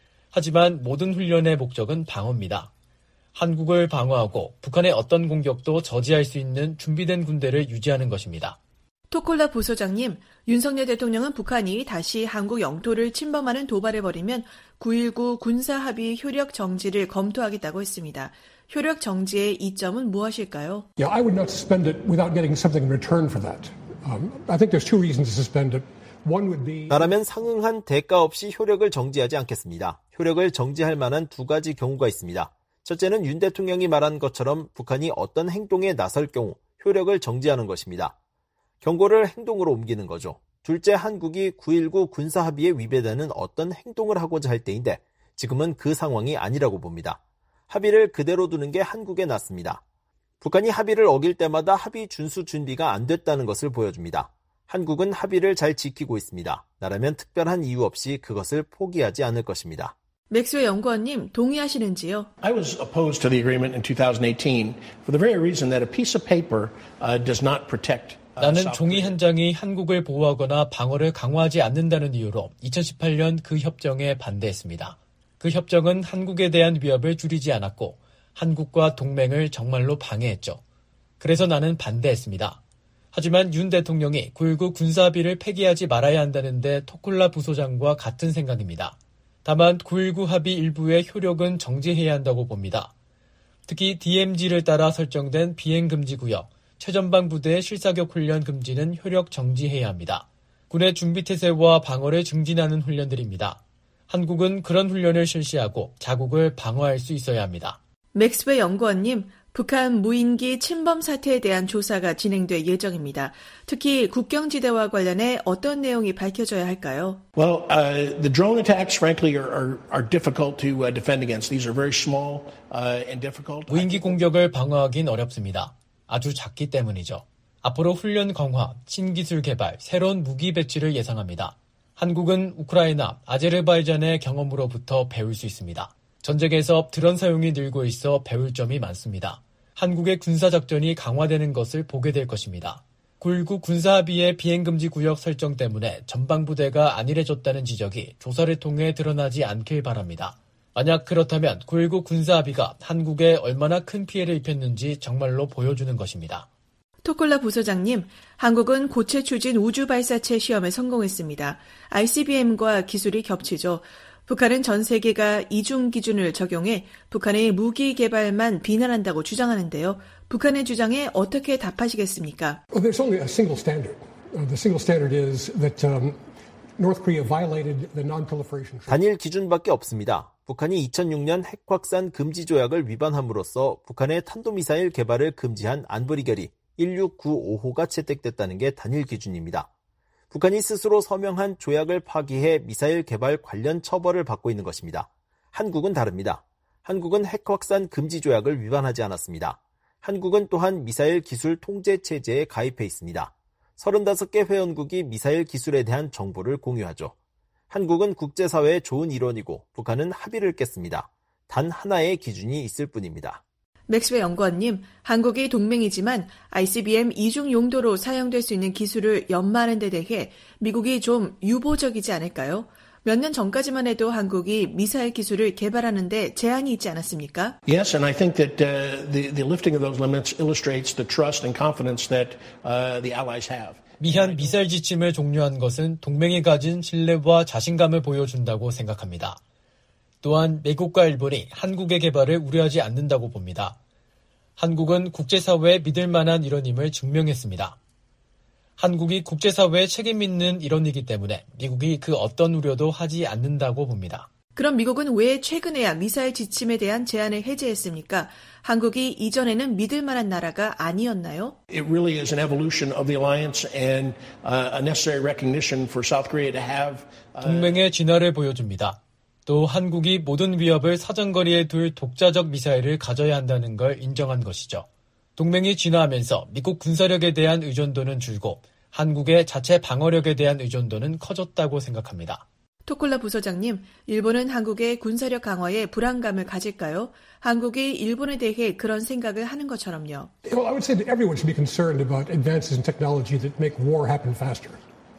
하지만 모든 훈련의 목적은 방어입니다. 한국을 방어하고 북한의 어떤 공격도 저지할 수 있는 준비된 군대를 유지하는 것입니다. 토콜라 부소장님, 윤석열 대통령은 북한이 다시 한국 영토를 침범하는 도발을 벌이면 9.19 군사합의 효력 정지를 검토하겠다고 했습니다. 효력 정지의 이점은 무엇일까요? Yeah, I would not suspend it without getting something in return for that. I think there's two reasons to suspend it. One would be 나라면 상응한 대가 없이 효력을 정지하지 않겠습니다. 효력을 정지할 만한 두 가지 경우가 있습니다. 첫째는 윤 대통령이 말한 것처럼 북한이 어떤 행동에 나설 경우 효력을 정지하는 것입니다. 경고를 행동으로 옮기는 거죠. 둘째, 한국이 9.19 군사합의에 위배되는 어떤 행동을 하고자 할 때인데 지금은 그 상황이 아니라고 봅니다. 합의를 그대로 두는 게 한국에 낫습니다. 북한이 합의를 어길 때마다 합의 준수 준비가 안 됐다는 것을 보여줍니다. 한국은 합의를 잘 지키고 있습니다. 나라면 특별한 이유 없이 그것을 포기하지 않을 것입니다. 맥스웰 연구원님, 동의하시는지요? I was opposed to the agreement in 2018 for the very reason that a piece of paper does not protect 나는 종이 한 장이 한국을 보호하거나 방어를 강화하지 않는다는 이유로 2018년 그 협정에 반대했습니다. 그 협정은 한국에 대한 위협을 줄이지 않았고 한국과 동맹을 정말로 방해했죠. 그래서 나는 반대했습니다. 하지만 윤 대통령이 9.19 군사합의를 폐기하지 말아야 한다는데 토콜라 부소장과 같은 생각입니다. 다만 9.19 합의 일부의 효력은 정지해야 한다고 봅니다. 특히 DMZ를 따라 설정된 비행금지구역, 최전방 부대의 실사격 훈련 금지는 효력 정지해야 합니다. 군의 준비태세와 방어를 증진하는 훈련들입니다. 한국은 그런 훈련을 실시하고 자국을 방어할 수 있어야 합니다. 맥스웰 연구원님, 북한 무인기 침범 사태에 대한 조사가 진행될 예정입니다. 특히 국경지대와 관련해 어떤 내용이 밝혀져야 할까요? Well, the drone attacks, frankly, are difficult to defend against. These are very small and difficult. 무인기 공격을 방어하긴 어렵습니다. 아주 작기 때문이죠. 앞으로 훈련 강화, 신기술 개발, 새로운 무기 배치를 예상합니다. 한국은 우크라이나, 아제르바이잔의 경험으로부터 배울 수 있습니다. 전쟁에서 드론 사용이 늘고 있어 배울 점이 많습니다. 한국의 군사작전이 강화되는 것을 보게 될 것입니다. 9.19 군사합의의 비행금지 구역 설정 때문에 전방부대가 안일해졌다는 지적이 조사를 통해 드러나지 않길 바랍니다. 만약 그렇다면 9.19 군사합의가 한국에 얼마나 큰 피해를 입혔는지 정말로 보여주는 것입니다. 토콜라 부소장님, 한국은 고체 추진 우주발사체 시험에 성공했습니다. ICBM과 기술이 겹치죠. 북한은 전 세계가 이중 기준을 적용해 북한의 무기 개발만 비난한다고 주장하는데요. 북한의 주장에 어떻게 답하시겠습니까? Well, there's only a single standard. The single standard is that North Korea violated the non-proliferation treaty. 단일 기준밖에 없습니다. 북한이 2006년 핵 확산 금지 조약을 위반함으로써 북한의 탄도미사일 개발을 금지한 안보리 결의 16955호가 채택됐다는 게 단일 기준입니다. 북한이 스스로 서명한 조약을 파기해 미사일 개발 관련 처벌을 받고 있는 것입니다. 한국은 다릅니다. 한국은 핵 확산 금지 조약을 위반하지 않았습니다. 한국은 또한 미사일 기술 통제 체제에 가입해 있습니다. 35개 회원국이 미사일 기술에 대한 정보를 공유하죠. 한국은 국제사회의 좋은 일원이고 북한은 합의를 깼습니다. 단 하나의 기준이 있을 뿐입니다. 맥스웰 연구원님, 한국이 동맹이지만 ICBM 이중 용도로 사용될 수 있는 기술을 연마하는 데 대해 미국이 좀 유보적이지 않을까요? 몇 년 전까지만 해도 한국이 미사일 기술을 개발하는 데 제한이 있지 않았습니까? Yes, and I think that the lifting of those limits illustrates the trust and confidence that the allies have. 미한 미사일 지침을 종료한 것은 동맹이 가진 신뢰와 자신감을 보여준다고 생각합니다. 또한 미국과 일본이 한국의 개발을 우려하지 않는다고 봅니다. 한국은 국제사회에 믿을 만한 일원임을 증명했습니다. 한국이 국제사회에 책임 있는 일원이기 때문에 미국이 그 어떤 우려도 하지 않는다고 봅니다. 그럼 미국은 왜 최근에야 미사일 지침에 대한 제한을 해제했습니까? 한국이 이전에는 믿을 만한 나라가 아니었나요? It really is an evolution of the alliance and a necessary recognition for South Korea to have. 동맹의 진화를 보여줍니다. 또 한국이 모든 위협을 사정거리에 둘 독자적 미사일을 가져야 한다는 걸 인정한 것이죠. 동맹이 진화하면서 미국 군사력에 대한 의존도는 줄고 한국의 자체 방어력에 대한 의존도는 커졌다고 생각합니다. 토콜라 부소장님, 일본은 한국의 군사력 강화에 불안감을 가질까요? 한국이 일본에 대해 그런 생각을 하는 것처럼요. Well, I would say that everyone should be concerned about advances in technology that make war happen faster.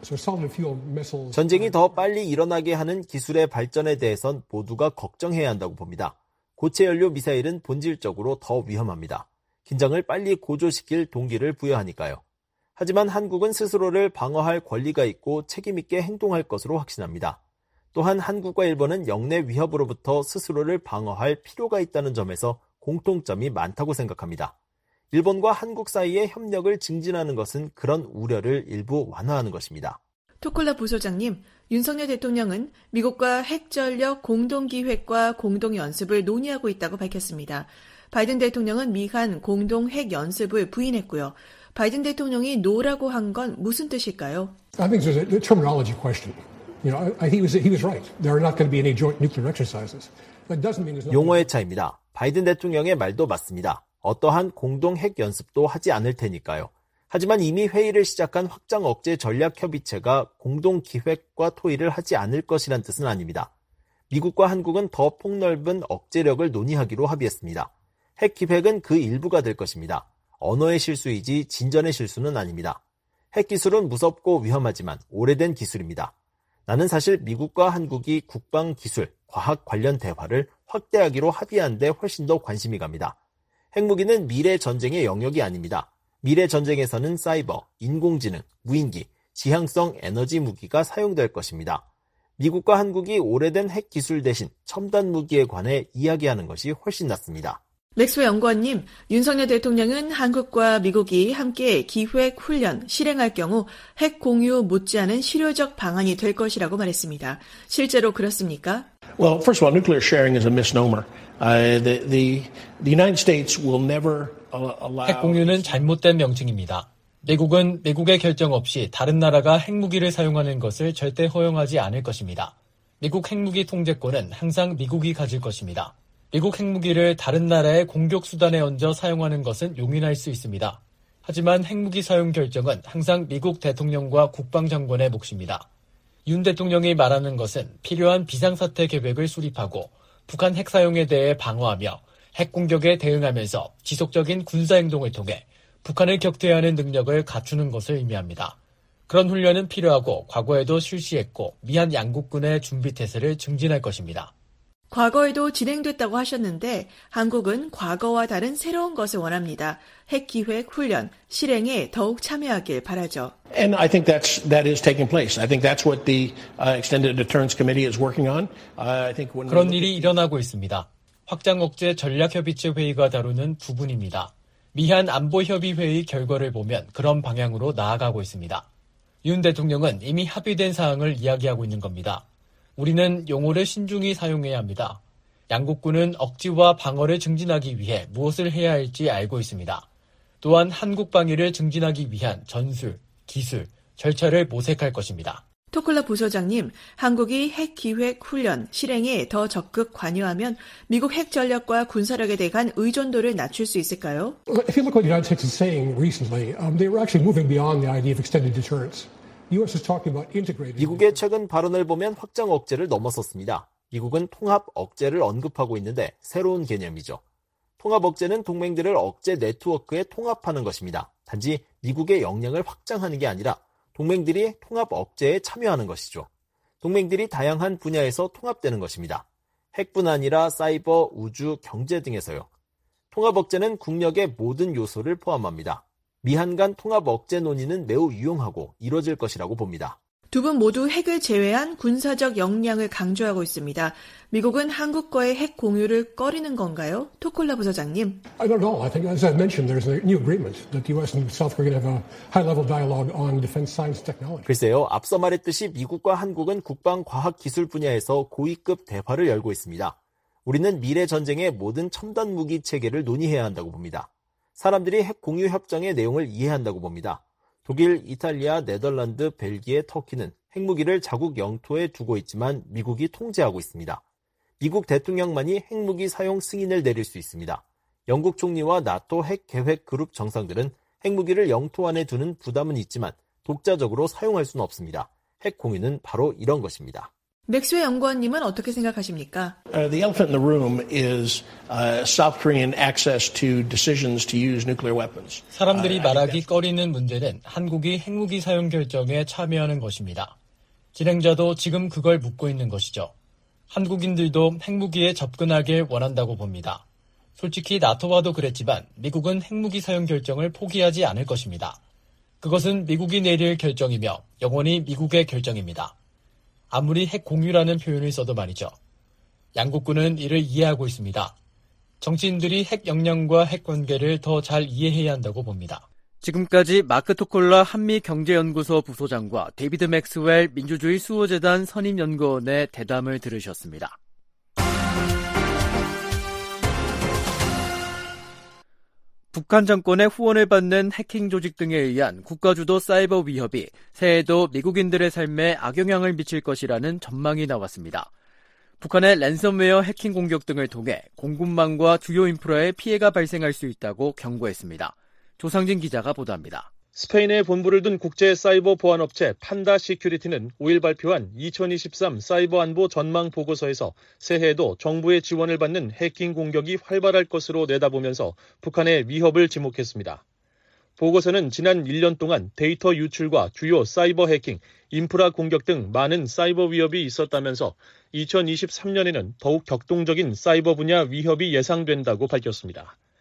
전쟁이 더 빨리 일어나게 하는 기술의 발전에 대해선 모두가 걱정해야 한다고 봅니다. 고체 연료 미사일은 본질적으로 더 위험합니다. 긴장을 빨리 고조시킬 동기를 부여하니까요. 하지만 한국은 스스로를 방어할 권리가 있고 책임있게 행동할 것으로 확신합니다. 또한 한국과 일본은 영내 위협으로부터 스스로를 방어할 필요가 있다는 점에서 공통점이 많다고 생각합니다. 일본과 한국 사이의 협력을 증진하는 것은 그런 우려를 일부 완화하는 것입니다. 토콜라 부소장님, 윤석열 대통령은 미국과 핵전력 공동기획과 공동연습을 논의하고 있다고 밝혔습니다. 바이든 대통령은 미한 공동핵연습을 부인했고요. 바이든 대통령이 노라고 한 건 무슨 뜻일까요? I think there's a terminology question. You know, he was right. There are not going to be any joint nuclear exercises. That doesn't mean there's not. 용어의 차이입니다. 바이든 대통령의 말도 맞습니다. 어떠한 공동 핵 연습도 하지 않을 테니까요. 하지만 이미 회의를 시작한 확장 억제 전략협의체가 공동 기획과 토의를 하지 않을 것이란 뜻은 아닙니다. 미국과 한국은 더 폭넓은 억제력을 논의하기로 합의했습니다. 핵 기획은 그 일부가 될 것입니다. 언어의 실수이지 진전의 실수는 아닙니다. 핵 기술은 무섭고 위험하지만 오래된 기술입니다. 나는 사실 미국과 한국이 국방 기술, 과학 관련 대화를 확대하기로 합의한 데 훨씬 더 관심이 갑니다. 핵무기는 미래 전쟁의 영역이 아닙니다. 미래 전쟁에서는 사이버, 인공지능, 무인기, 지향성 에너지 무기가 사용될 것입니다. 미국과 한국이 오래된 핵 기술 대신 첨단 무기에 관해 이야기하는 것이 훨씬 낫습니다. 맥스웰 연구원님, 윤석열 대통령은 한국과 미국이 함께 기획, 훈련, 실행할 경우 핵 공유 못지않은 실효적 방안이 될 것이라고 말했습니다. 실제로 그렇습니까? Well, first of all, nuclear sharing is a misnomer. The United States will never allow... 핵 공유는 잘못된 명칭입니다. 미국은 미국의 결정 없이 다른 나라가 핵무기를 사용하는 것을 절대 허용하지 않을 것입니다. 미국 핵무기 통제권은 항상 미국이 가질 것입니다. 미국 핵무기를 다른 나라의 공격 수단에 얹어 사용하는 것은 용인할 수 있습니다. 하지만 핵무기 사용 결정은 항상 미국 대통령과 국방장관의 몫입니다. 윤 대통령이 말하는 것은 필요한 비상사태 계획을 수립하고 북한 핵 사용에 대해 방어하며 핵 공격에 대응하면서 지속적인 군사행동을 통해 북한을 격퇴하는 능력을 갖추는 것을 의미합니다. 그런 훈련은 필요하고 과거에도 실시했고 미한 양국군의 준비태세를 증진할 것입니다. 과거에도 진행됐다고 하셨는데 한국은 과거와 다른 새로운 것을 원합니다. 핵 기획, 훈련, 실행에 더욱 참여하길 바라죠. And I think that is taking place. I think that's what the Extended Deterrence Committee is working on. I think when 그런 일이 일어나고 있습니다. 확장억제 전략협의체 회의가 다루는 부분입니다. 미한 안보협의회의 결과를 보면 그런 방향으로 나아가고 있습니다. 윤 대통령은 이미 합의된 사항을 이야기하고 있는 겁니다. 우리는 용어를 신중히 사용해야 합니다. 양국군은 억지와 방어를 증진하기 위해 무엇을 해야 할지 알고 있습니다. 또한 한국 방위를 증진하기 위한 전술, 기술, 절차를 모색할 것입니다. 토클럽 부소장님, 한국이 핵 기획, 훈련, 실행에 더 적극 관여하면 미국 핵 전력과 군사력에 대한 의존도를 낮출 수 있을까요? If you look what the United States is saying recently, they were actually moving beyond the idea of extended deterrence. 미국의 최근 발언을 보면 확장 억제를 넘어섰습니다. 미국은 통합 억제를 언급하고 있는데 새로운 개념이죠. 통합 억제는 동맹들을 억제 네트워크에 통합하는 것입니다. 단지 미국의 역량을 확장하는 게 아니라 동맹들이 통합 억제에 참여하는 것이죠. 동맹들이 다양한 분야에서 통합되는 것입니다. 핵뿐 아니라 사이버, 우주, 경제 등에서요. 통합 억제는 국력의 모든 요소를 포함합니다. 미한 간 통합 억제 논의는 매우 유용하고 이뤄질 것이라고 봅니다. 두 분 모두 핵을 제외한 군사적 역량을 강조하고 있습니다. 미국은 한국과의 핵 공유를 꺼리는 건가요? 토콜라 부소장님. I don't know. I think, as I mentioned, there's a new agreement that the U.S. and South Korea have a high-level dialogue on defense science technology. 글쎄요. 앞서 말했듯이 미국과 한국은 국방 과학 기술 분야에서 고위급 대화를 열고 있습니다. 우리는 미래 전쟁의 모든 첨단 무기 체계를 논의해야 한다고 봅니다. 사람들이 핵 공유 협정의 내용을 이해한다고 봅니다. 독일, 이탈리아, 네덜란드, 벨기에, 터키는 핵무기를 자국 영토에 두고 있지만 미국이 통제하고 있습니다. 미국 대통령만이 핵무기 사용 승인을 내릴 수 있습니다. 영국 총리와 나토 핵 계획 그룹 정상들은 핵무기를 영토 안에 두는 부담은 있지만 독자적으로 사용할 수는 없습니다. 핵 공유는 바로 이런 것입니다. 맥스웰 연구원님은 어떻게 생각하십니까? The elephant in the room is South Korean access to decisions to use nuclear weapons. 사람들이 말하기 꺼리는 문제는 한국이 핵무기 사용 결정에 참여하는 것입니다. 진행자도 지금 그걸 묻고 있는 것이죠. 한국인들도 핵무기에 접근하길 원한다고 봅니다. 솔직히 나토와도 그랬지만 미국은 핵무기 사용 결정을 포기하지 않을 것입니다. 그것은 미국이 내릴 결정이며 영원히 미국의 결정입니다. 아무리 핵 공유라는 표현을 써도 말이죠. 양국군은 이를 이해하고 있습니다. 정치인들이 핵 역량과 핵 관계를 더 잘 이해해야 한다고 봅니다. 지금까지 마크 토콜라 한미경제연구소 부소장과 데이비드 맥스웰 민주주의 수호재단 선임연구원의 대담을 들으셨습니다. 북한 정권의 후원을 받는 해킹 조직 등에 의한 국가주도 사이버 위협이 새해에도 미국인들의 삶에 악영향을 미칠 것이라는 전망이 나왔습니다. 북한의 랜섬웨어 해킹 공격 등을 통해 공군망과 주요 인프라에 피해가 발생할 수 있다고 경고했습니다. 조상진 기자가 보도합니다. 스페인에 본부를 둔 국제 사이버 보안 업체 판다 시큐리티는 5일 발표한 2023 사이버 안보 전망 보고서에서 새해에도 정부의 지원을 받는 해킹 공격이 활발할 것으로 내다보면서 북한의 위협을 지목했습니다. 보고서는 지난 1년 동안 데이터 유출과 주요 사이버 해킹, 인프라 공격 등 많은 사이버 위협이 있었다면서 2023년에는 더욱 격동적인 사이버 분야 위협이 예상된다고 밝혔습니다.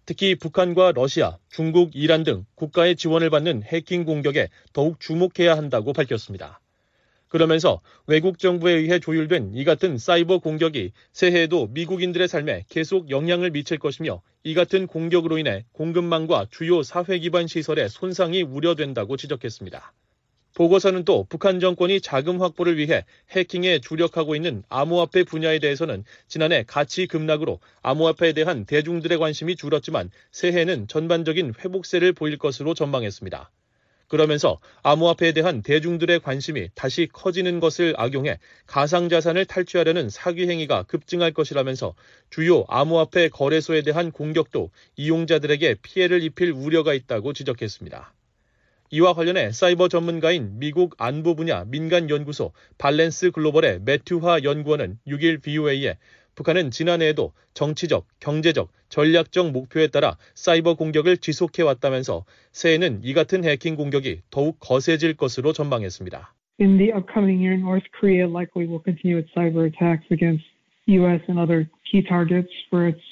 특히 북한과 러시아, 중국, 이란 등 국가의 지원을 받는 해킹 공격에 더욱 주목해야 한다고 밝혔습니다. 그러면서 외국 정부에 의해 조율된 이 같은 사이버 공격이 새해에도 미국인들의 삶에 계속 영향을 미칠 것이며 이 같은 공격으로 인해 공급망과 주요 사회 기반 시설의 손상이 우려된다고 지적했습니다. 보고서는 또 북한 정권이 자금 확보를 위해 해킹에 주력하고 있는 암호화폐 분야에 대해서는 지난해 가치 급락으로 암호화폐에 대한 대중들의 관심이 줄었지만 새해에는 전반적인 회복세를 보일 것으로 전망했습니다. 그러면서 암호화폐에 대한 대중들의 관심이 다시 커지는 것을 악용해 가상자산을 탈취하려는 사기 행위가 급증할 것이라면서 주요 암호화폐 거래소에 대한 공격도 이용자들에게 피해를 입힐 우려가 있다고 지적했습니다. 이와 관련해 사이버 전문가인 미국 안보 분야 민간연구소 밸런스 글로벌의 매튜하 연구원은 6일 VOA에 북한은 지난해에도 정치적, 경제적, 전략적 목표에 따라 사이버 공격을 지속해왔다면서 새해에는 이 같은 해킹 공격이 더욱 거세질 것으로 전망했습니다. In the upcoming year, North Korea likely will continue its cyber attacks against U.S. and other key targets for its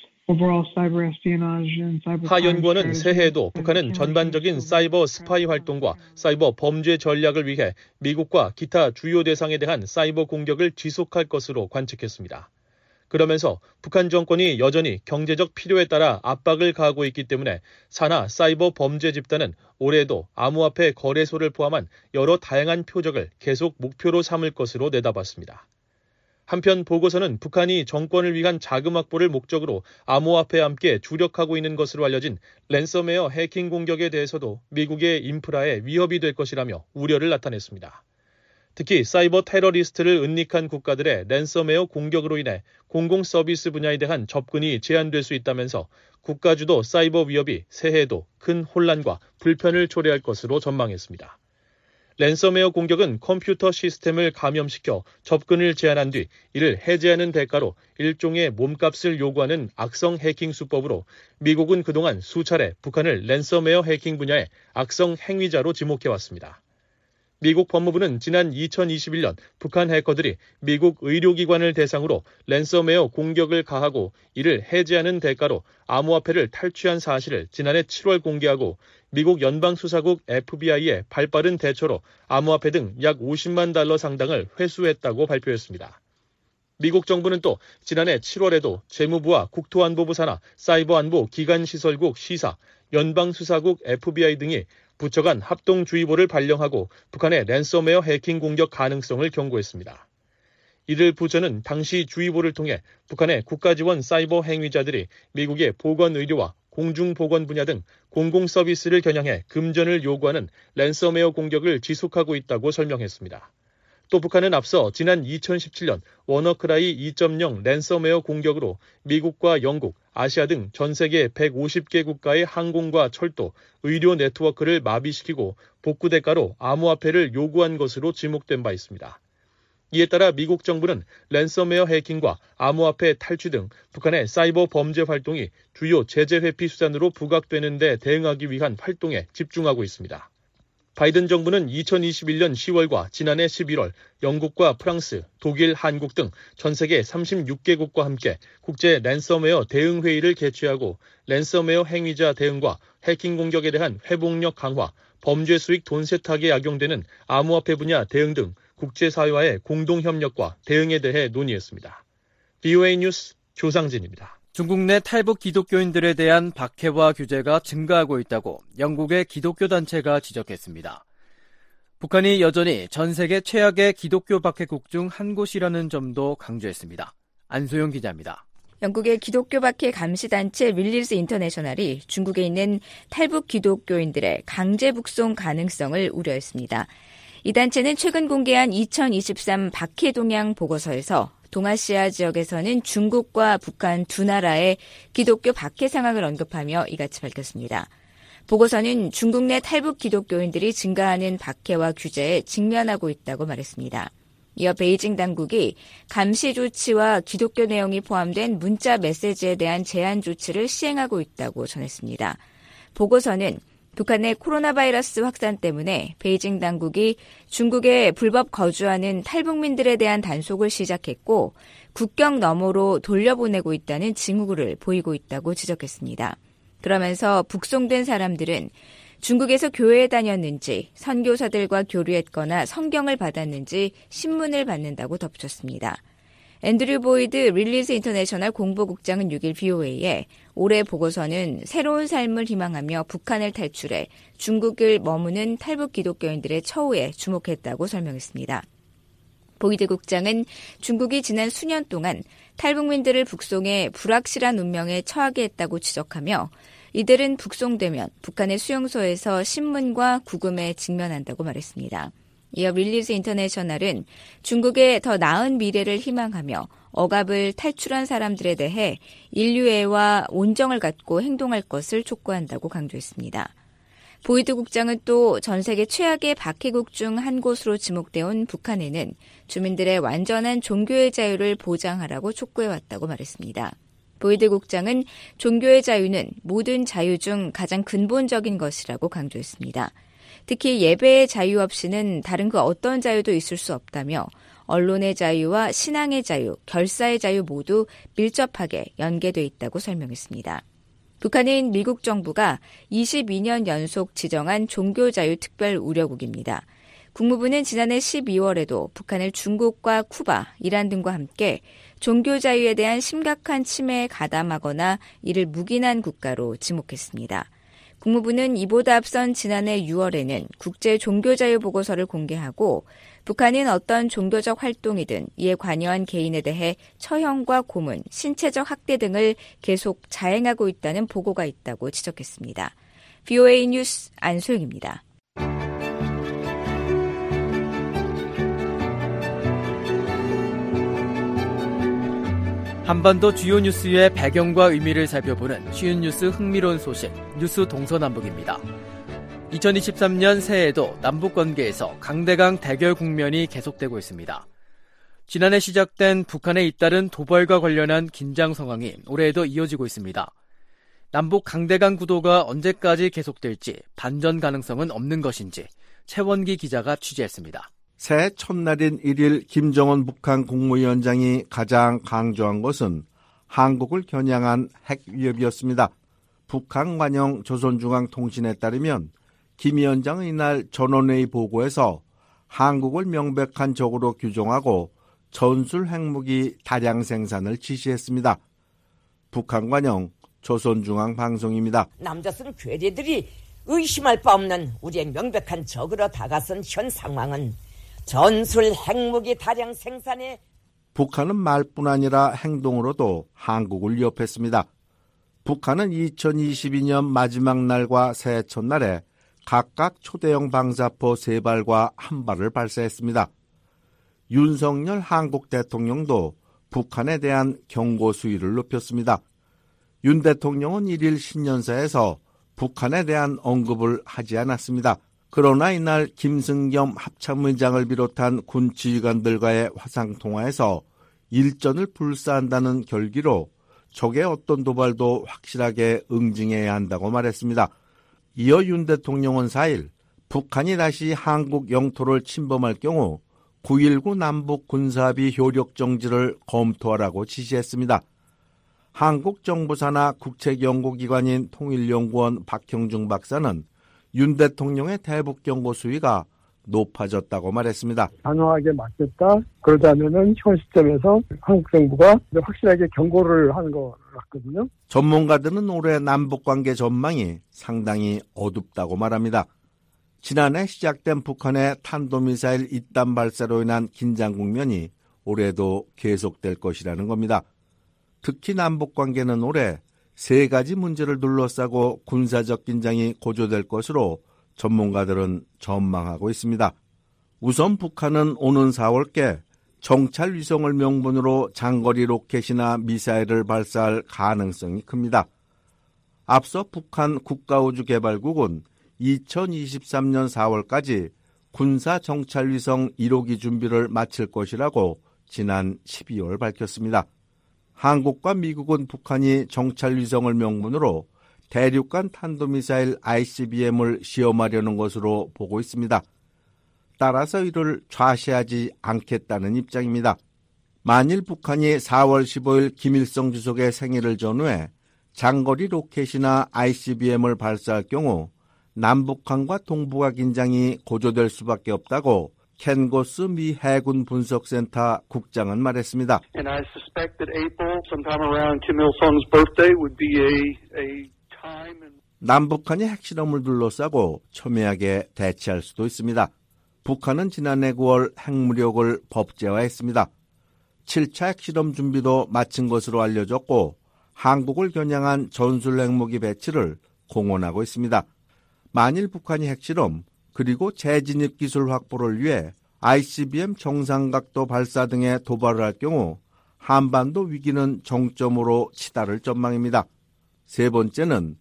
하 연구원은 새해에도 북한은 전반적인 사이버 스파이 활동과 사이버 범죄 전략을 위해 미국과 기타 주요 대상에 대한 사이버 공격을 지속할 것으로 관측했습니다. 그러면서 북한 정권이 여전히 경제적 필요에 따라 압박을 가하고 있기 때문에 산하 사이버 범죄 집단은 올해에도 암호화폐 거래소를 포함한 여러 다양한 표적을 계속 목표로 삼을 것으로 내다봤습니다. 한편 보고서는 북한이 정권을 위한 자금 확보를 목적으로 암호화폐와 함께 주력하고 있는 것으로 알려진 랜섬웨어 해킹 공격에 대해서도 미국의 인프라에 위협이 될 것이라며 우려를 나타냈습니다. 특히 사이버 테러리스트를 은닉한 국가들의 랜섬웨어 공격으로 인해 공공 서비스 분야에 대한 접근이 제한될 수 있다면서 국가주도 사이버 위협이 새해에도 큰 혼란과 불편을 초래할 것으로 전망했습니다. 랜섬웨어 공격은 컴퓨터 시스템을 감염시켜 접근을 제한한 뒤 이를 해제하는 대가로 일종의 몸값을 요구하는 악성 해킹 수법으로 미국은 그동안 수차례 북한을 랜섬웨어 해킹 분야의 악성 행위자로 지목해왔습니다. 미국 법무부는 지난 2021년 북한 해커들이 미국 의료기관을 대상으로 랜섬웨어 공격을 가하고 이를 해제하는 대가로 암호화폐를 탈취한 사실을 지난해 7월 공개하고 미국 연방수사국 FBI의 발빠른 대처로 암호화폐 등 약 50만 달러 상당을 회수했다고 발표했습니다. 미국 정부는 또 지난해 7월에도 재무부와 국토안보부 산하 사이버안보 기관시설국 시사, 연방수사국 FBI 등이 부처 간 합동주의보를 발령하고 북한의 랜섬웨어 해킹 공격 가능성을 경고했습니다. 이들 부처는 당시 주의보를 통해 북한의 국가지원 사이버 행위자들이 미국의 보건의료와 공중보건 분야 등 공공서비스를 겨냥해 금전을 요구하는 랜섬웨어 공격을 지속하고 있다고 설명했습니다. 또 북한은 앞서 지난 2017년 워너크라이 2.0 랜섬웨어 공격으로 미국과 영국, 아시아 등 전 세계 150개 국가의 항공과 철도, 의료 네트워크를 마비시키고 복구 대가로 암호화폐를 요구한 것으로 지목된 바 있습니다. 이에 따라 미국 정부는 랜섬웨어 해킹과 암호화폐 탈취 등 북한의 사이버 범죄 활동이 주요 제재 회피 수단으로 부각되는 데 대응하기 위한 활동에 집중하고 있습니다. 바이든 정부는 2021년 10월과 지난해 11월 영국과 프랑스, 독일, 한국 등 전 세계 36개국과 함께 국제 랜섬웨어 대응 회의를 개최하고 랜섬웨어 행위자 대응과 해킹 공격에 대한 회복력 강화, 범죄 수익 돈 세탁에 악용되는 암호화폐 분야 대응 등 국제사회와의 공동협력과 대응에 대해 논의했습니다. VOA 뉴스 조상진입니다. 중국 내 탈북 기독교인들에 대한 박해와 규제가 증가하고 있다고 영국의 기독교 단체가 지적했습니다. 북한이 여전히 전 세계 최악의 기독교 박해국 중 한 곳이라는 점도 강조했습니다. 안소영 기자입니다. 영국의 기독교 박해 감시단체 윌리스 인터내셔널이 중국에 있는 탈북 기독교인들의 강제 북송 가능성을 우려했습니다. 이 단체는 최근 공개한 2023 박해 동향 보고서에서 동아시아 지역에서는 중국과 북한 두 나라의 기독교 박해 상황을 언급하며 이같이 밝혔습니다. 보고서는 중국 내 탈북 기독교인들이 증가하는 박해와 규제에 직면하고 있다고 말했습니다. 이어 베이징 당국이 감시 조치와 기독교 내용이 포함된 문자 메시지에 대한 제한 조치를 시행하고 있다고 전했습니다. 보고서는 북한의 코로나 바이러스 확산 때문에 베이징 당국이 중국에 불법 거주하는 탈북민들에 대한 단속을 시작했고 국경 너머로 돌려보내고 있다는 징후를 보이고 있다고 지적했습니다. 그러면서 북송된 사람들은 중국에서 교회에 다녔는지, 선교사들과 교류했거나 성경을 받았는지 신문을 받는다고 덧붙였습니다. 앤드류 보이드 릴리즈 인터내셔널 공보국장은 6일 BOA에 올해 보고서는 새로운 삶을 희망하며 북한을 탈출해 중국을 머무는 탈북 기독교인들의 처우에 주목했다고 설명했습니다. 보이드 국장은 중국이 지난 수년 동안 탈북민들을 북송해 불확실한 운명에 처하게 했다고 지적하며 이들은 북송되면 북한의 수용소에서 신문과 구금에 직면한다고 말했습니다. 이어 릴리즈 인터내셔널은 중국의 더 나은 미래를 희망하며 억압을 탈출한 사람들에 대해 인류애와 온정을 갖고 행동할 것을 촉구한다고 강조했습니다. 보이드 국장은 또 전 세계 최악의 박해국 중 한 곳으로 지목되어 온 북한에는 주민들의 완전한 종교의 자유를 보장하라고 촉구해왔다고 말했습니다. 보이드 국장은 종교의 자유는 모든 자유 중 가장 근본적인 것이라고 강조했습니다. 특히 예배의 자유 없이는 다른 그 어떤 자유도 있을 수 없다며 언론의 자유와 신앙의 자유, 결사의 자유 모두 밀접하게 연계돼 있다고 설명했습니다. 북한은 미국 정부가 22년 연속 지정한 종교자유 특별 우려국입니다. 국무부는 지난해 12월에도 북한을 중국과 쿠바, 이란 등과 함께 종교자유에 대한 심각한 침해에 가담하거나 이를 묵인한 국가로 지목했습니다. 국무부는 이보다 앞선 지난해 6월에는 국제 종교자유 보고서를 공개하고 북한은 어떤 종교적 활동이든 이에 관여한 개인에 대해 처형과 고문, 신체적 학대 등을 계속 자행하고 있다는 보고가 있다고 지적했습니다. VOA 뉴스 안소영입니다. 한반도 주요 뉴스의 배경과 의미를 살펴보는 쉬운 뉴스 흥미로운 소식, 뉴스 동서남북입니다. 2023년 새해에도 남북관계에서 강대강 대결 국면이 계속되고 있습니다. 지난해 시작된 북한의 잇따른 도발과 관련한 긴장 상황이 올해에도 이어지고 있습니다. 남북 강대강 구도가 언제까지 계속될지 반전 가능성은 없는 것인지 최원기 기자가 취재했습니다. 새해 첫날인 1일 김정은 북한 국무위원장이 가장 강조한 것은 한국을 겨냥한 핵 위협이었습니다. 북한 관영 조선중앙통신에 따르면 김 위원장은 이날 전원회의 보고에서 한국을 명백한 적으로 규정하고 전술 핵무기 다량 생산을 지시했습니다. 북한 관영 조선중앙방송입니다. 남자스러운 괴뢰들이 의심할 바 없는 우리의 명백한 적으로 다가선 현 상황은 전술 핵무기 다량 생산에 북한은 말뿐 아니라 행동으로도 한국을 위협했습니다. 북한은 2022년 마지막 날과 새해 첫날에 각각 초대형 방사포 3발과 1발을 발사했습니다. 윤석열 한국 대통령도 북한에 대한 경고 수위를 높였습니다. 윤 대통령은 1일 신년사에서 북한에 대한 언급을 하지 않았습니다. 그러나 이날 김승겸 합참의장을 비롯한 군 지휘관들과의 화상통화에서 일전을 불사한다는 결기로 적의 어떤 도발도 확실하게 응징해야 한다고 말했습니다. 이어 윤 대통령은 4일 북한이 다시 한국 영토를 침범할 경우 9.19 남북 군사합의 효력 정지를 검토하라고 지시했습니다. 한국 정부 산하 국책연구기관인 통일연구원 박형중 박사는 윤 대통령의 대북 경고 수위가 높아졌다고 말했습니다. 단호하게 맞겠다. 그러자면은 현 시점에서 한국 정부가 확실하게 경고를 하는 것 같거든요. 전문가들은 올해 남북관계 전망이 상당히 어둡다고 말합니다. 지난해 시작된 북한의 탄도미사일 잇단 발사로 인한 긴장 국면이 올해도 계속될 것이라는 겁니다. 특히 남북관계는 올해 3가지 문제를 둘러싸고 군사적 긴장이 고조될 것으로 전문가들은 전망하고 있습니다. 우선 북한은 오는 4월께 정찰 위성을 명분으로 장거리 로켓이나 미사일을 발사할 가능성이 큽니다. 앞서 북한 국가우주개발국은 2023년 4월까지 군사 정찰 위성 1호기 준비를 마칠 것이라고 지난 12월 밝혔습니다. 한국과 미국은 북한이 정찰 위성을 명분으로 대륙간 탄도미사일 ICBM을 시험하려는 것으로 보고 있습니다. 따라서 이를 좌시하지 않겠다는 입장입니다. 만일 북한이 4월 15일 김일성 주석의 생일을 전후해 장거리 로켓이나 ICBM을 발사할 경우 남북한과 동북아 긴장이 고조될 수밖에 없다고 켄 고스 미 해군 분석센터 국장은 말했습니다. And I suspect that April, sometime around Kim Il-sung's birthday, would be a time. 남북한이 핵실험을 둘러싸고 첨예하게 대치할 수도 있습니다. 북한은 지난해 9월 핵무력을 법제화했습니다. 7차 핵실험 준비도 마친 것으로 알려졌고 한국을 겨냥한 전술 핵무기 배치를 공언하고 있습니다. 만일 북한이 핵실험 그리고 재진입 기술 확보를 위해 ICBM 정상각도 발사 등의 도발을 할 경우 한반도 위기는 정점으로 치달을 전망입니다. 세 번째는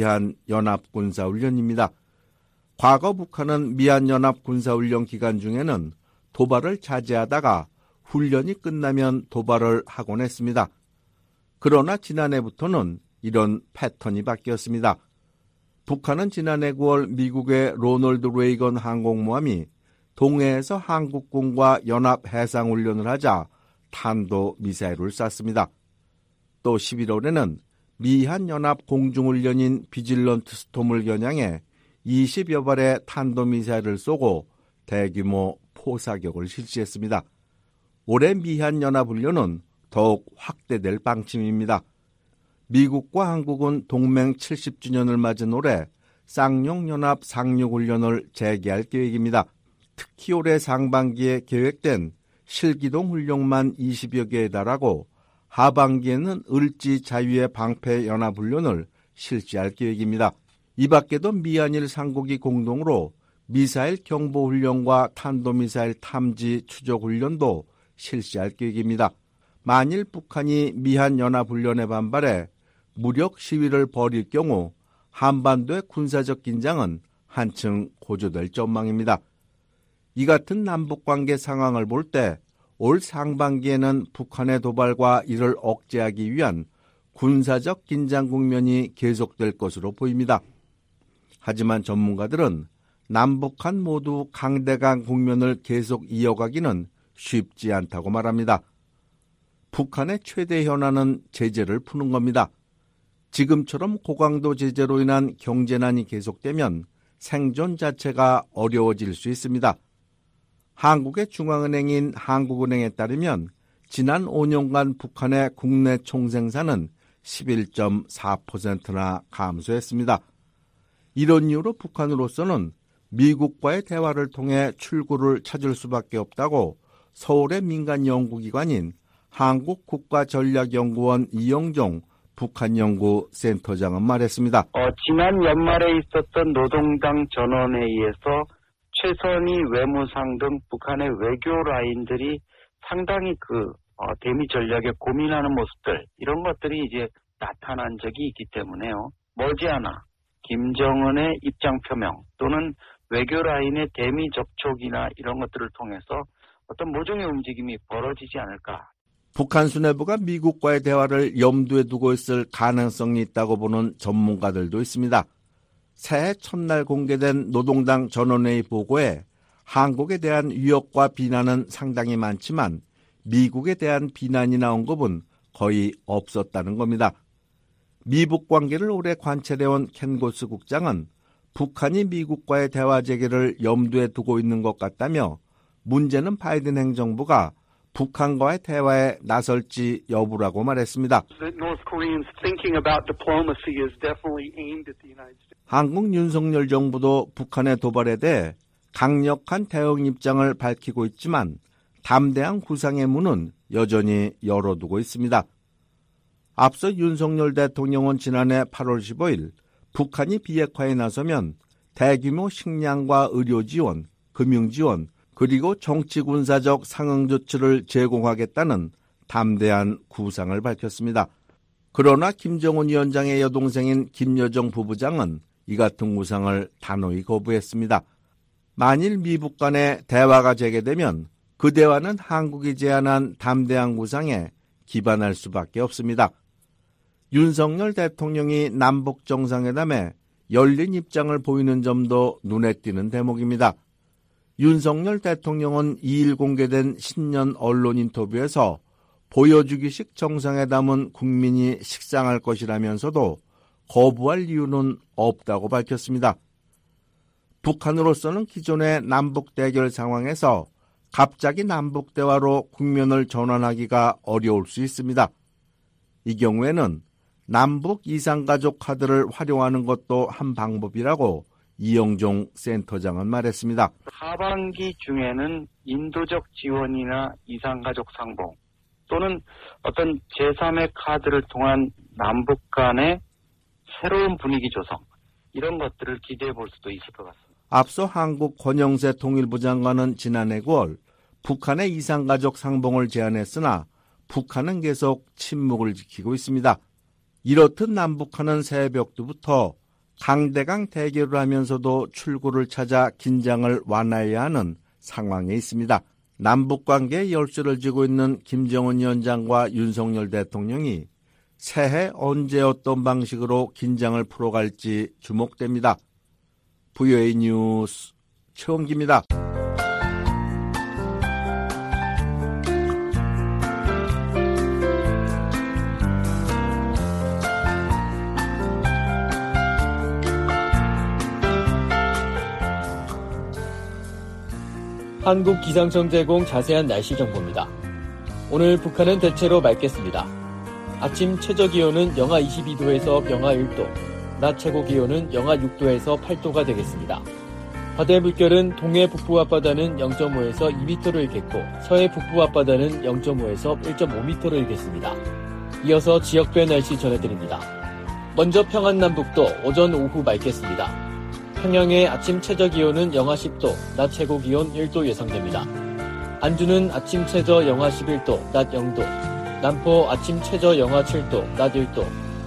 미한연합군사훈련입니다. 과거 북한은 미한연합군사훈련 기간 중에는 도발을 자제하다가 훈련이 끝나면 도발을 하곤 했습니다. 그러나 지난해부터는 이런 패턴이 바뀌었습니다. 북한은 지난해 9월 미국의 로널드 레이건 항공모함이 동해에서 한국군과 연합해상훈련을 하자 탄도미사일을 쐈습니다. 또 11월에는 미한연합 공중훈련인 비질런트 스톰을 겨냥해 20여 발의 탄도미사일을 쏘고 대규모 포사격을 실시했습니다. 올해 미한연합훈련은 더욱 확대될 방침입니다. 미국과 한국은 동맹 70주년을 맞은 올해 쌍용연합 상륙훈련을 재개할 계획입니다. 특히 올해 상반기에 계획된 실기동 훈련만 20여 개에 달하고 하반기에는 을지 자유의 방패 연합훈련을 실시할 계획입니다. 이 밖에도 미한일 상국이 공동으로 미사일 경보훈련과 탄도미사일 탐지 추적훈련도 실시할 계획입니다. 만일 북한이 미한연합훈련에 반발해 무력 시위를 벌일 경우 한반도의 군사적 긴장은 한층 고조될 전망입니다. 이 같은 남북관계 상황을 볼 때 올 상반기에는 북한의 도발과 이를 억제하기 위한 군사적 긴장 국면이 계속될 것으로 보입니다. 하지만 전문가들은 남북한 모두 강대강 국면을 계속 이어가기는 쉽지 않다고 말합니다. 북한의 최대 현안은 제재를 푸는 겁니다. 지금처럼 고강도 제재로 인한 경제난이 계속되면 생존 자체가 어려워질 수 있습니다. 한국의 중앙은행인 한국은행에 따르면 지난 5년간 북한의 국내 총생산은 11.4%나 감소했습니다. 이런 이유로 북한으로서는 미국과의 대화를 통해 출구를 찾을 수밖에 없다고 서울의 민간 연구기관인 한국국가전략연구원 이영종 북한연구센터장은 말했습니다. 지난 연말에 있었던 노동당 전원회의에서 최선희 외무상 등 북한의 외교 라인들이 상당히 대미 전략에 고민하는 모습들 이런 것들이 이제 나타난 적이 있기 때문에요. 머지않아 김정은의 입장 표명 또는 외교 라인의 대미 접촉이나 이런 것들을 통해서 어떤 모종의 움직임이 벌어지지 않을까. 북한 수뇌부가 미국과의 대화를 염두에 두고 있을 가능성이 있다고 보는 전문가들도 있습니다. 새해 첫날 공개된 노동당 전원회의 보고에 한국에 대한 위협과 비난은 상당히 많지만 미국에 대한 비난이나 언급은 거의 없었다는 겁니다. 미북 관계를 오래 관찰해온 켄 고스 국장은 북한이 미국과의 대화 재개를 염두에 두고 있는 것 같다며 문제는 바이든 행정부가 북한과의 대화에 나설지 여부라고 말했습니다. 한국 윤석열 정부도 북한의 도발에 대해 강력한 대응 입장을 밝히고 있지만 담대한 구상의 문은 여전히 열어두고 있습니다. 앞서 윤석열 대통령은 지난해 8월 15일 북한이 비핵화에 나서면 대규모 식량과 의료 지원, 금융 지원, 그리고 정치군사적 상응 조치를 제공하겠다는 담대한 구상을 밝혔습니다. 그러나 김정은 위원장의 여동생인 김여정 부부장은 이 같은 구상을 단호히 거부했습니다. 만일 미북 간의 대화가 재개되면 그 대화는 한국이 제안한 담대한 구상에 기반할 수밖에 없습니다. 윤석열 대통령이 남북 정상회담에 열린 입장을 보이는 점도 눈에 띄는 대목입니다. 윤석열 대통령은 2일 공개된 신년 언론 인터뷰에서 보여주기식 정상회담은 국민이 식상할 것이라면서도 거부할 이유는 없다고 밝혔습니다. 북한으로서는 기존의 남북 대결 상황에서 갑자기 남북 대화로 국면을 전환하기가 어려울 수 있습니다. 이 경우에는 남북 이산가족 카드를 활용하는 것도 한 방법이라고 이영종 센터장은 말했습니다. 하반기 중에는 인도적 지원이나 이산가족 상봉 또는 어떤 제3의 카드를 통한 남북 간의 새로운 분위기 조성 이런 것들을 기대해 볼 수도 있을 것 같습니다. 앞서 한국 권영세 통일부 장관은 지난해 9월 북한의 이산가족 상봉을 제안했으나 북한은 계속 침묵을 지키고 있습니다. 이렇듯 남북한은 새벽부터 강대강 대결을 하면서도 출구를 찾아 긴장을 완화해야 하는 상황에 있습니다. 남북관계에 열쇠를 쥐고 있는 김정은 위원장과 윤석열 대통령이 새해 언제 어떤 방식으로 긴장을 풀어갈지 주목됩니다. VOA 뉴스 최원기입니다. 한국기상청 제공 자세한 날씨 정보입니다. 오늘 북한은 대체로 맑겠습니다. 아침 최저기온은 영하 22도에서 영하 1도, 낮 최고기온은 영하 6도에서 8도가 되겠습니다. 바다의 물결은 동해 북부 앞바다는 0.5에서 2m로 일겠고 서해 북부 앞바다는 0.5에서 1.5m로 일겠습니다. 이어서 지역별 날씨 전해드립니다. 먼저 평안남북도 오전 오후 맑겠습니다. 평양의 아침 최저기온은 영하 10도, 낮 최고기온 1도 예상됩니다. 안주는 아침 최저 영하 11도, 낮 0도, 남포 아침 최저 영하 7도, 낮 1도,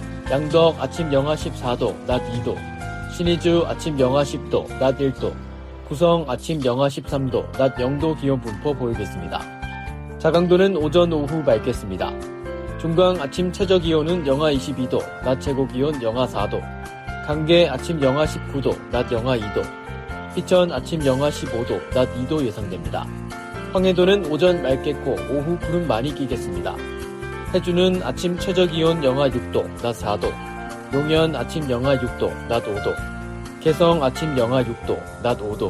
양덕 아침 영하 14도, 낮 2도, 신의주 아침 영하 10도, 낮 1도, 구성 아침 영하 13도, 낮 0도 기온 분포 보이겠습니다. 자강도는 오전 오후 맑겠습니다. 중강 아침 최저기온은 영하 22도, 낮 최고기온 영하 4도, 강계 아침 영하 19도, 낮 영하 2도, 희천 아침 영하 15도, 낮 2도 예상됩니다. 황해도는 오전 맑겠고 오후 구름 많이 끼겠습니다. 해주는 아침 최저기온 영하 6도, 낮 4도, 용현 아침 영하 6도, 낮 5도, 개성 아침 영하 6도, 낮 5도,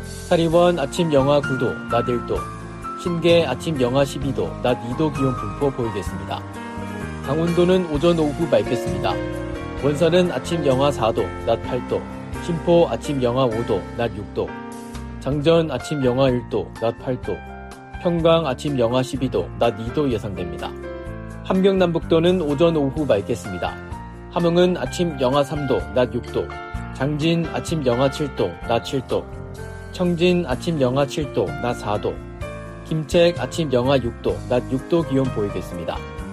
사리원 아침 영하 9도, 낮 1도, 신계 아침 영하 12도, 낮 2도 기온 분포 보이겠습니다. 강원도는 오전 오후 맑겠습니다. 원산은 아침 영하 4도, 낮 8도, 신포 아침 영하 5도, 낮 6도, 장전 아침 영하 1도, 낮 8도, 평강 아침 영하 12도, 낮 2도 예상됩니다. 함경남북도는 오전 오후 맑겠습니다. 함흥은 아침 영하 3도, 낮 6도, 장진 아침 영하 7도, 낮 7도, 청진 아침 영하 7도, 낮 4도, 김책 아침 영하 6도, 낮 6도 기온 보이겠습니다.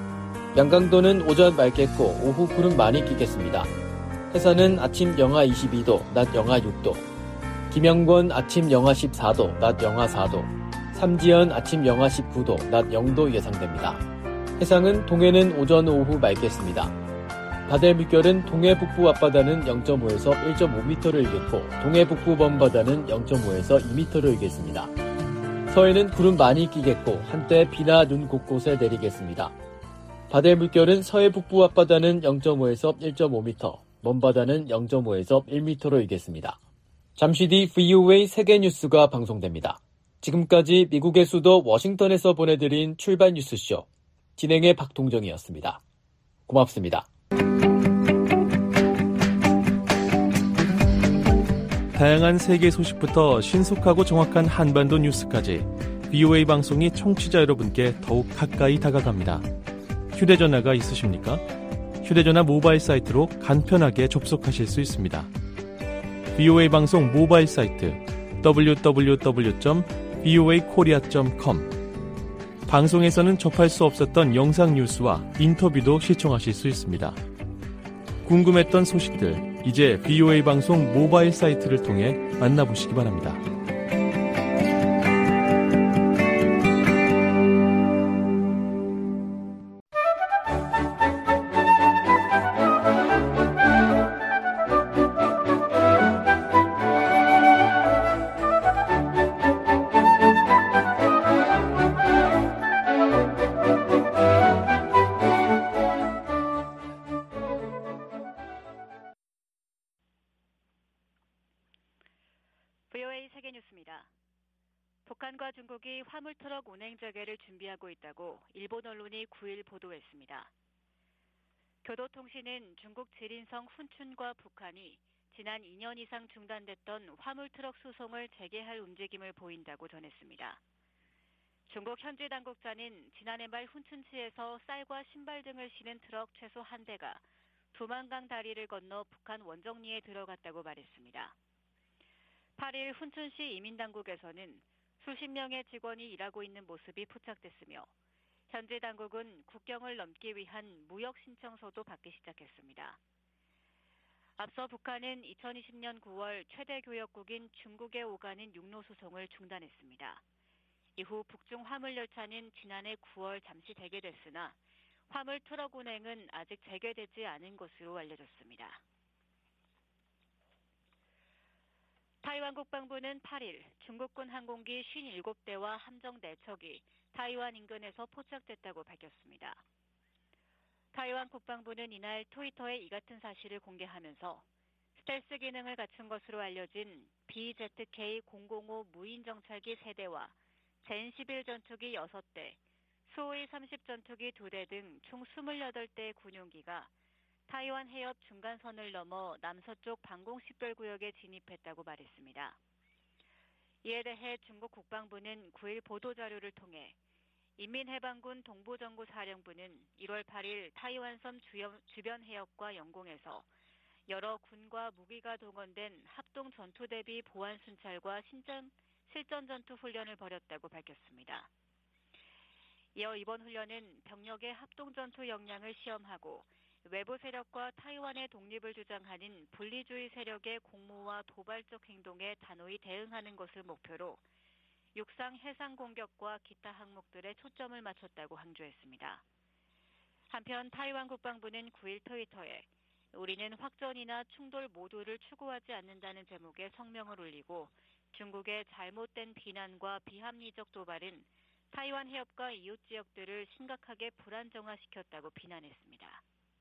양강도는 오전 맑겠고 오후 구름 많이 끼겠습니다. 해산은 아침 영하 22도, 낮 영하 6도, 김영권 아침 영하 14도, 낮 영하 4도, 삼지연 아침 영하 19도, 낮 0도 예상됩니다. 해상은 동해는 오전 오후 맑겠습니다. 바다의 물결은 동해 북부 앞바다는 0.5에서 1.5m를 일겠고 동해 북부 먼바다는 0.5에서 2m를 일겠습니다. 서해는 구름 많이 끼겠고 한때 비나 눈 곳곳에 내리겠습니다. 바다의 물결은 서해 북부 앞바다는 0.5에서 1.5m, 먼바다는 0.5에서 1m로 일겠습니다. 잠시 뒤 VOA 세계 뉴스가 방송됩니다. 지금까지 미국의 수도 워싱턴에서 보내드린 출발 뉴스쇼, 진행의 박동정이었습니다. 고맙습니다. 다양한 세계 소식부터 신속하고 정확한 한반도 뉴스까지 VOA 방송이 청취자 여러분께 더욱 가까이 다가갑니다. 휴대전화가 있으십니까? 휴대전화 모바일 사이트로 간편하게 접속하실 수 있습니다. VOA 방송 모바일 사이트 www.voakorea.com. 방송에서는 접할 수 없었던 영상 뉴스와 인터뷰도 시청하실 수 있습니다. 궁금했던 소식들, 이제 VOA 방송 모바일 사이트를 통해 만나보시기 바랍니다. 북한과 중국이 화물트럭 운행 재개를 준비하고 있다고 일본 언론이 9일 보도했습니다. 교도통신은 중국 지린성 훈춘과 북한이 지난 2년 이상 중단됐던 화물트럭 수송을 재개할 움직임을 보인다고 전했습니다. 중국 현지 당국자는 지난해 말 훈춘시에서 쌀과 신발 등을 실은 트럭 최소 한 대가 두만강 다리를 건너 북한 원정리에 들어갔다고 말했습니다. 8일 훈춘시 이민당국에서는 수십 명의 직원이 일하고 있는 모습이 포착됐으며 현지 당국은 국경을 넘기 위한 무역 신청서도 받기 시작했습니다. 앞서 북한은 2020년 9월 최대 교역국인 중국에 오가는 육로 수송을 중단했습니다. 이후 북중 화물열차는 지난해 9월 잠시 재개됐으나 화물 트럭 운행은 아직 재개되지 않은 것으로 알려졌습니다. 타이완 국방부는 8일 중국군 항공기 57대와 함정 4척이 타이완 인근에서 포착됐다고 밝혔습니다. 타이완 국방부는 이날 트위터에 이 같은 사실을 공개하면서 스텔스 기능을 갖춘 것으로 알려진 BZK-005 무인 정찰기 3대와 젠11 전투기 6대, 수호이 30 전투기 2대 등 총 28대의 군용기가 타이완 해협 중간선을 넘어 남서쪽 방공식별구역에 진입했다고 말했습니다. 이에 대해 중국 국방부는 9일 보도자료를 통해 인민해방군 동부정구사령부는 1월 8일 타이완섬 주변 해역과 영공에서 여러 군과 무기가 동원된 합동 전투 대비 보안 순찰과 실전 전투 훈련을 벌였다고 밝혔습니다. 이어 이번 훈련은 병력의 합동 전투 역량을 시험하고 외부 세력과 타이완의 독립을 주장하는 분리주의 세력의 공모와 도발적 행동에 단호히 대응하는 것을 목표로 육상 해상 공격과 기타 항목들에 초점을 맞췄다고 강조했습니다. 한편 타이완 국방부는 9일 트위터에 우리는 확전이나 충돌 모두를 추구하지 않는다는 제목의 성명을 올리고 중국의 잘못된 비난과 비합리적 도발은 타이완 해협과 이웃 지역들을 심각하게 불안정화시켰다고 비난했습니다.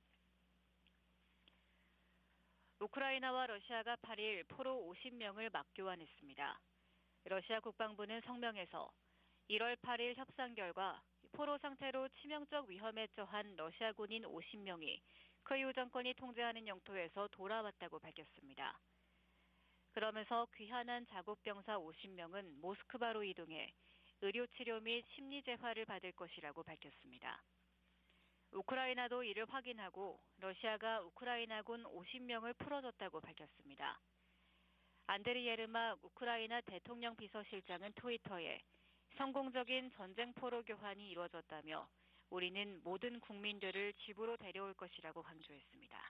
우크라이나와 러시아가 8일 포로 50명을 맞교환했습니다. 러시아 국방부는 성명에서 1월 8일 협상 결과 포로 상태로 치명적 위험에 처한 러시아 군인 50명이 크이우 정권이 통제하는 영토에서 돌아왔다고 밝혔습니다. 그러면서 귀환한 자국병사 50명은 모스크바로 이동해 의료치료 및 심리재활을 받을 것이라고 밝혔습니다. 우크라이나도 이를 확인하고 러시아가 우크라이나군 50명을 풀어줬다고 밝혔습니다. 안드리 예르막 우크라이나 대통령 비서실장은 트위터에 성공적인 전쟁 포로 교환이 이루어졌다며 우리는 모든 국민들을 집으로 데려올 것이라고 강조했습니다.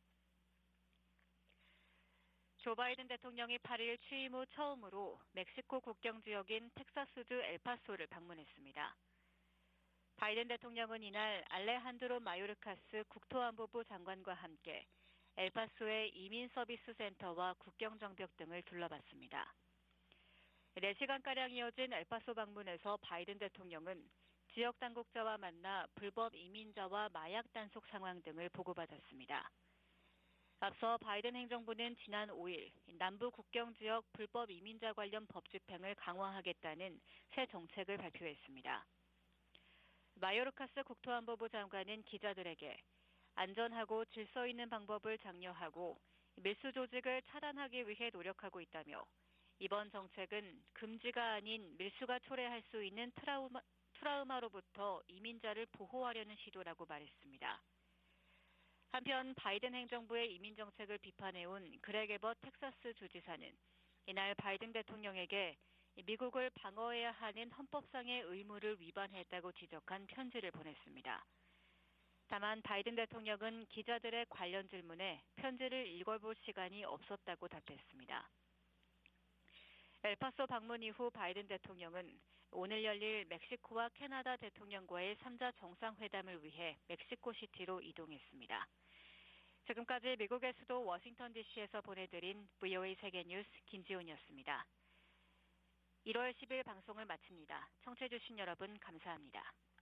조 바이든 대통령이 8일 취임 후 처음으로 멕시코 국경 지역인 텍사스주 엘파소를 방문했습니다. 바이든 대통령은 이날 알레한드로 마요르카스 국토안보부 장관과 함께 엘파소의 이민 서비스 센터와 국경 정벽 등을 둘러봤습니다. 4시간가량 이어진 엘파소 방문에서 바이든 대통령은 지역 당국자와 만나 불법 이민자와 마약 단속 상황 등을 보고받았습니다. 앞서 바이든 행정부는 지난 5일 남부 국경 지역 불법 이민자 관련 법 집행을 강화하겠다는 새 정책을 발표했습니다. 마요르카스 국토안보부 장관은 기자들에게 안전하고 질서 있는 방법을 장려하고 밀수 조직을 차단하기 위해 노력하고 있다며 이번 정책은 금지가 아닌 밀수가 초래할 수 있는 트라우마로부터 이민자를 보호하려는 시도라고 말했습니다. 한편 바이든 행정부의 이민 정책을 비판해온 그렉 에벗 텍사스 주지사는 이날 바이든 대통령에게 미국을 방어해야 하는 헌법상의 의무를 위반했다고 지적한 편지를 보냈습니다. 다만 바이든 대통령은 기자들의 관련 질문에 편지를 읽어볼 시간이 없었다고 답했습니다. 엘파소 방문 이후 바이든 대통령은 오늘 열릴 멕시코와 캐나다 대통령과의 3자 정상회담을 위해 멕시코시티로 이동했습니다. 지금까지 미국의 수도 워싱턴 DC에서 보내드린 VOA 세계뉴스 김지훈이었습니다. 1월 10일 방송을 마칩니다. 청취해주신 여러분 감사합니다.